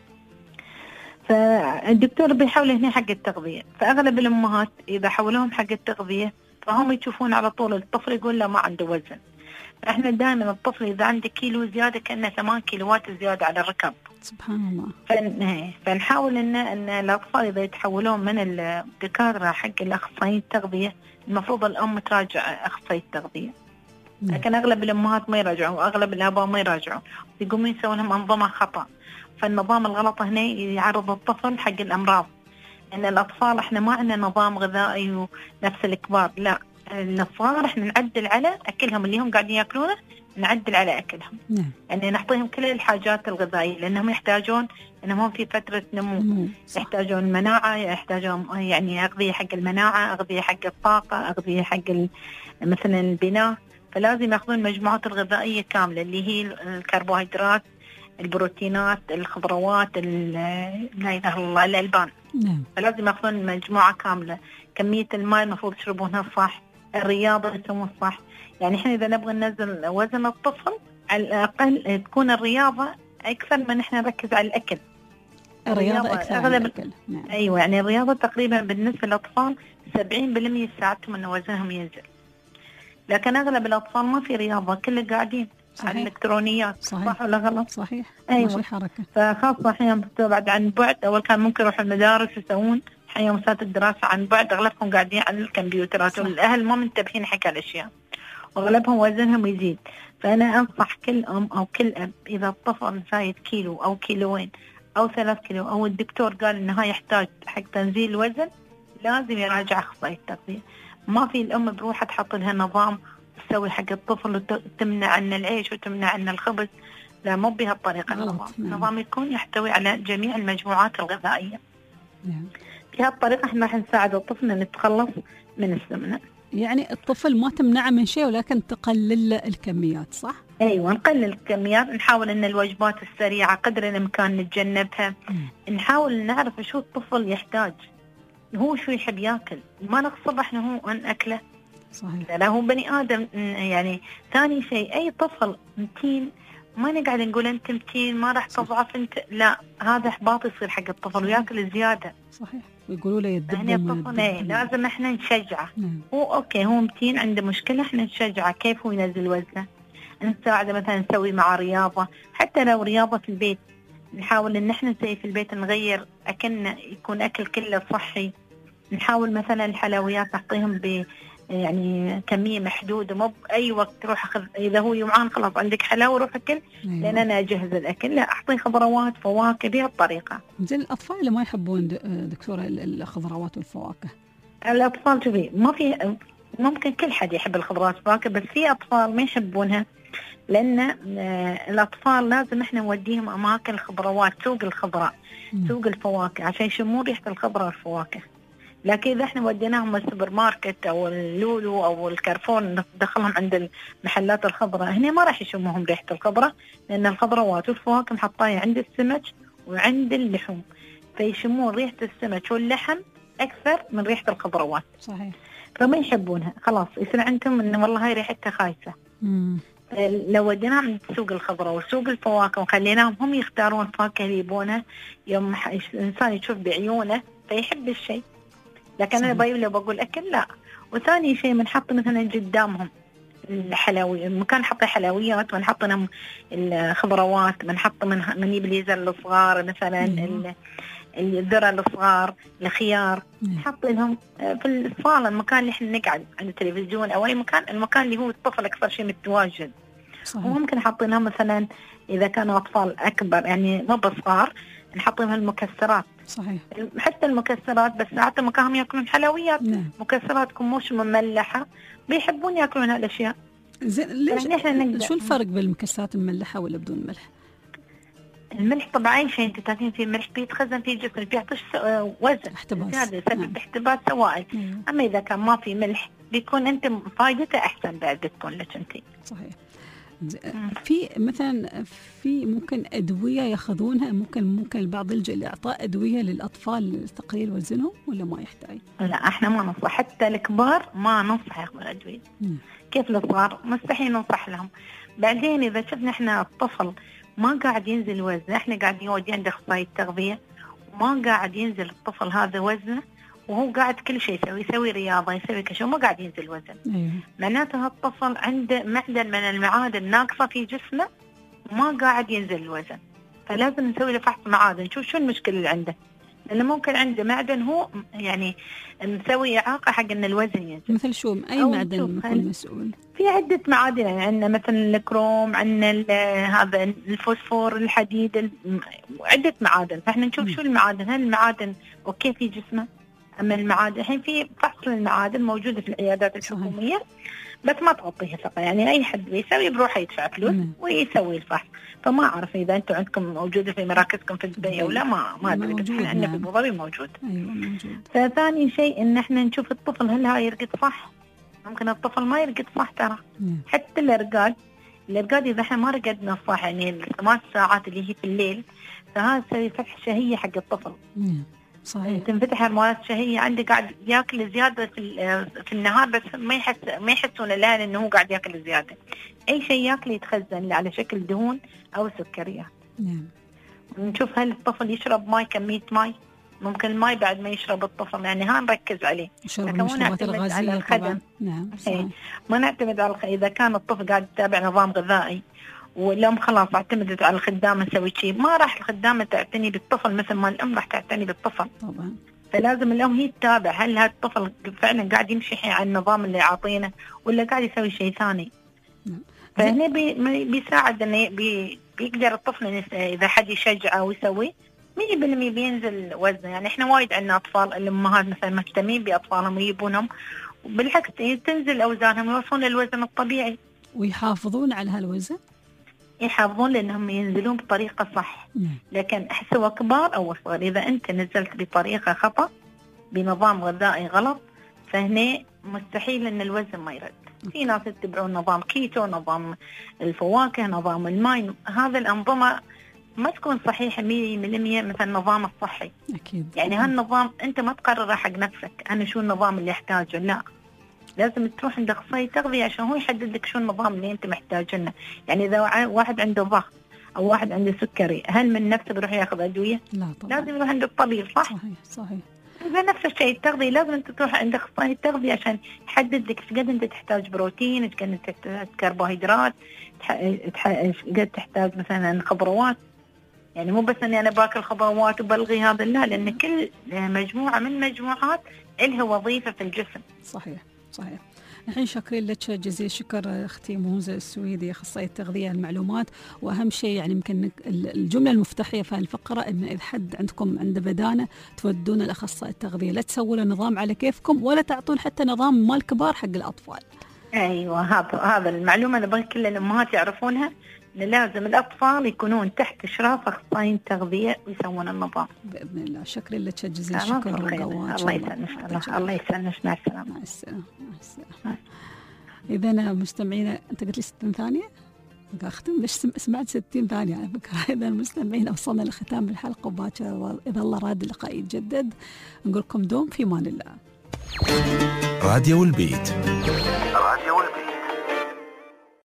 فالدكتور بيحول هنا حق التغذية. فأغلب الأمهات إذا حولوهم حق التغذية فهم يشوفون على طول الطفل يقول له ما عنده وزن. فإحنا دائما الطفل إذا عنده كيلو زيادة كأنه 8 كيلوات زيادة على الركب. سبحان الله. فنحاول إن الأطفال إذا يتحولون من الدكاترة حق الأخصائيين التغذية، المفروض الأم تراجع أخصائي التغذية. لكن أغلب الأمهات ما يراجعوا وأغلب الآباء ما يراجعوا، يقومون يسوون لهم أنظمة خطأ. فالنظام الغلط هنا يعرض الطفل حق الأمراض. إن الأطفال إحنا ما عندنا نظام غذائي ونفس الكبار، لا، الصغار إحنا نعدل على أكلهم اللي هم قاعدين يأكلونه، نعدل على أكلهم. يعني نعطيهم كل الحاجات الغذائية لأنهم يحتاجون، إنهم في فترة نمو، يحتاجون مناعة، يحتاجون يعني أغذية حق المناعة، أغذية حق الطاقة، أغذية حق مثلا البناء. فلازم يأخذون المجموعات الغذائية كاملة اللي هي الكربوهيدرات، البروتينات، الخضروات، لا إله إلا الله، الألبان. فلازم يأخذون مجموعة كاملة. كمية الماء المفروض يشربونها صح، الرياضة يسوون صح. يعني إحنا إذا نبغى ننزل وزن الطفل على الأقل تكون الرياضة أكثر من إحنا نركز على الأكل. الرياضة أكثر على الأكل. أيوة، يعني الرياضة تقريبا بالنسبة للأطفال 70% يساعدهم إن وزنهم ينزل. لكن أغلب الأطفال ما في رياضة، كله قاعدين صحيح. على الإلكترونيات. صح ولا غلط؟ صحيح. أيوة. ماشي حركة. فخاصة أحيانا بعد عن بعد. أول كان ممكن يروحوا المدارس يسوون، الحين مسات الدراسة عن بعد أغلبهم قاعدين على الكمبيوترات، والأهل ما منتبهين حق الأشياء، وأغلبهم وزنهم يزيد. فأنا أنصح كل أم أو كل أب إذا الطفل زايد كيلو أو كيلوين أو 3 كيلو، أو الدكتور قال إنه يحتاج حق تنزيل الوزن، لازم يراجع أخصائي التغذية. ما في الأم بروحها تحط لها نظام تسوي حق الطفل وتمنع عنا العيش وتمنع عنا الخبز، لا، مو بهالطريقة النظام. النظام يكون يحتوي على جميع المجموعات الغذائية. بهالطريقة احنا راح نساعد الطفل نتخلص من السمنة. يعني الطفل ما تمنعه من شيء، ولكن تقلل الكميات، صح؟ ايوه، نقلل الكميات، نحاول ان الوجبات السريعة قدر الامكان نتجنبها. نحاول نعرف شو الطفل يحتاج، هو شو يحب ياكل، ما نغصب احنا هو ان اكله. صحيح. لا، هو بني ادم يعني. ثاني شيء، اي طفل متين ما نقعد نقول انت متين ما راح تضعف انت، لا، هذا احباط يصير حق الطفل وياكل زياده. صحيح. ويقولوا له يدب. يعني الطفل لازم احنا نشجعه. هو اوكي، هو متين عنده مشكله، احنا نشجعه كيف هو ينزل وزنه، نساعده مثلا نسوي معه رياضه، حتى لو رياضه في البيت. نحاول ان احنا زي في البيت نغير اكلنا، يكون اكل كله صحي. نحاول مثلا الحلويات نعطيهم يعني كمية محدودة، مو بأي وقت تروح أخذ، إذا هو يوعان خلاص عندك حلاوة روح أكل. لأن أنا أجهز الأكل، لا، أعطيه خضروات فواكه بهالطريقة. زين الأطفال اللي ما يحبون دكتورة الخضروات والفواكه؟ الأطفال شوفي، ما في، ممكن كل حد يحب الخضروات والفواكه، بس في أطفال ما يحبونها، لأن الأطفال لازم إحنا نوديهم أماكن الخضروات، سوق الخضراء، سوق الفواكه، عشان يشمون ريحة الخضرة والفواكه. لكن إذا إحنا وديناهم السوبر ماركت أو اللولو أو الكارفور ندخلهم عند المحلات الخضراء، هنا ما راح يشموهم ريحة الخضرة، لأن الخضروات والفواكه محطاية عند السمك وعند اللحوم، فيشمون ريحة السمك واللحم أكثر من ريحة الخضروات. صحيح. فما يحبونها، خلاص يصير عندهم إن والله هاي ريحتها خايسة. لو وديناهم من سوق الخضرة وسوق الفواكه وخليناهم هم يختارون الفواكه اللي يبونها، يوم الإنسان يشوف بعيونه فيحب الشيء. لكن أنا بقول أكل لا. وثاني شيء بنحط مثلا قدامهم الحلويات، مكان نحط حلويات ونحط لهم الخضروات، بنحط من يبليزر الصغار مثلا، الذرة الصغار، الخيار، نحط لهم في الصالة، المكان اللي احنا نقعد عند التلفزيون أو أي مكان، المكان اللي هو الطفل أكثر شيء متواجد. وممكن نحط لهم مثلا إذا كانوا أطفال أكبر يعني مو بصغار، نحط لهم المكسرات. صحيح. حتى المكسرات، بس ساعات مكانهم ياكلون حلويات. مكسرات تكون مش مملحة، بيحبون ياكلون هالأشياء. زين ليش شو الفرق بين المكسرات المملحة ولا بدون ملح؟ الملح طبعا أي شيء أنت تاكلين فيه ملح بيتخزن في الجسم، بيعطيش وزن زيادة، يسبب احتباس سوائل. أما إذا كان ما في ملح بيكون أنت فائدته أحسن بعد بتكون لك أنت. صحيح. في مثلا في ممكن أدوية ياخذونها، ممكن البعض يلجأ لإعطاء أدوية للأطفال لتقليل وزنهم ولا ما يحتاج؟ لا، احنا ما ننصح، حتى الكبار ما ننصح ياخذون أدوية. كيف الصغار مستحيل ننصح لهم. بعدين إذا شفنا احنا الطفل ما قاعد ينزل وزنه، احنا قاعدين نوديه عند أخصائي التغذية وما قاعد ينزل الطفل هذا وزنه، وهو قاعد كل شيء يسوي رياضة، يسوي كل شيء وما قاعد ينزل وزن. معناته هالطفل عنده معدن من المعادن ناقصة في جسمه وما قاعد ينزل الوزن، فلازم نسوي له فحص معادن، نشوف شو المشكلة اللي عنده، لأنه ممكن عنده معدن هو يعني مسوي إعاقة حق إن الوزن ينزل. مثل شو؟ أي معدن يكون مسؤول؟ في عدة معادن، يعني عندنا مثلا الكروم، عندنا هذا الفوسفور، الحديد، عدة معادن، فإحنا نشوف شو المعادن، هل المعادن أوكي في جسمه؟ أما المعادن الحين في فحص المعادن موجودة في العيادات الحكومية، بس ما تغطيها ثقة، يعني أي حد بيسوي بروحه يدفع فلوس ويسوي الفحص. فما أعرف إذا أنتم عندكم موجودة في مراكزكم في دبي أو لا، ما أدري، بس إحنا عندنا في أبو ظبي موجود. أيوة موجود. فثاني شيء إن إحنا نشوف الطفل هل هاي يرقد صح، ممكن الطفل ما يرقد صح ترى. حتى الإرقاد إذا إحنا ما رقدنا صح، يعني 8 ساعات اللي هي في الليل، فهذا يسوي فتح شهية حق الطفل. صحيح. تنفتح هرمونات الشهية، عنده قاعد ياكل زيادة في النهار، بس ما يحسون الآن إنه هو قاعد ياكل زيادة. أي شيء ياكل يتخزن على شكل دهون أو سكريات. نشوف هل الطفل يشرب ماء، كمية ماء، ممكن الماء بعد ما يشرب الطفل، يعني ها نركز عليه. شرب لكن مو المشروبات نعتمد على الغازية الخدم. طبعا. نعم صحيح. ما نعتمد على إذا كان الطفل قاعد يتابع نظام غذائي والأم خلاص اعتمدت على الخدامة تسوي شيء، ما راح الخدامة تعتني بالطفل مثل ما الأم راح تعتني بالطفل. طبعا. فلازم الأم هي تتابع هل هذا الطفل فعلا قاعد يمشي على النظام اللي عاطينه ولا قاعد يسوي شيء ثاني. فهنا بيساعد إنه بيقدر الطفل إذا حد يشجعه ويسوي 100% بينزل وزنه. يعني إحنا وايد عندنا أطفال الأمهات مثلا مهتمين بأطفالهم ويجيبونهم، وبالعكس تنزل أوزانهم يوصلون للوزن الطبيعي. ويحافظون على هالوزن؟ يحافظون لأنهم ينزلون بطريقة صح. لكن سواء كبار أو صغار، إذا أنت نزلت بطريقة خطأ بنظام غذائي غلط فهنا مستحيل أن الوزن ما يرد. في ناس يتبعون نظام كيتو، نظام الفواكه، نظام الماء، هذا الأنظمة ما تكون صحيحة 100% مثل النظام الصحي. أكيد. يعني هالنظام أنت ما تقرره حق نفسك أنا شو النظام اللي أحتاجه، لا، لازم تروح عند أخصائي تغذية عشان هو يحدد لك شو النظام اللي أنت محتاجه. يعني إذا واحد عنده ضغط أو واحد عنده سكري، هل من نفسه بيروح ياخذ أدوية؟ لا طبعا. لازم يروح عند الطبيب، صح؟ صحيح. إذا نفس الشيء التغذية، لازم أنت تروح عند أخصائي التغذية عشان يحدد لك إيش قد أنت تحتاج بروتين، إيش قد أنت تحتاج كربوهيدرات، إيش قد تحتاج مثلا خضروات. يعني مو بس إني أنا باكل خضروات وبلغي هذا، لا، لأن كل مجموعة من مجموعات إلها وظيفة في الجسم. صحيح. الحين شاكرين لك جزيل الشكر أختي موزة السويدي أخصائية التغذية المعلومات. وأهم شيء يعني يمكن الجملة المفتاحية في هالفقرة إن إذا حد عندكم عنده بدانة تودون الأخصائي التغذية، لا تسووا له نظام على كيفكم ولا تعطون حتى نظام مال كبار حق الأطفال. أيوة، هذا المعلومة اللي بغي كل الأمهات يعرفونها، إن لازم الأطفال يكونون تحت إشراف أخصائي التغذية ويسوون النظام. بإذن الله. شكرا لك جزيل الشكر. الله يسلمك. الله يسلمك. مع السلامة. مع السلامة. إذا مستمعين، أنت قلت لي 60 ثانية؟ أختم ليش سمعت 60 ثانية على فكرة. إذا المستمعين وصلنا لختام الحلقة، وباكر إذا الله راد اللقاء يتجدد. نقول لكم دوم في أمان الله. راديو البيت.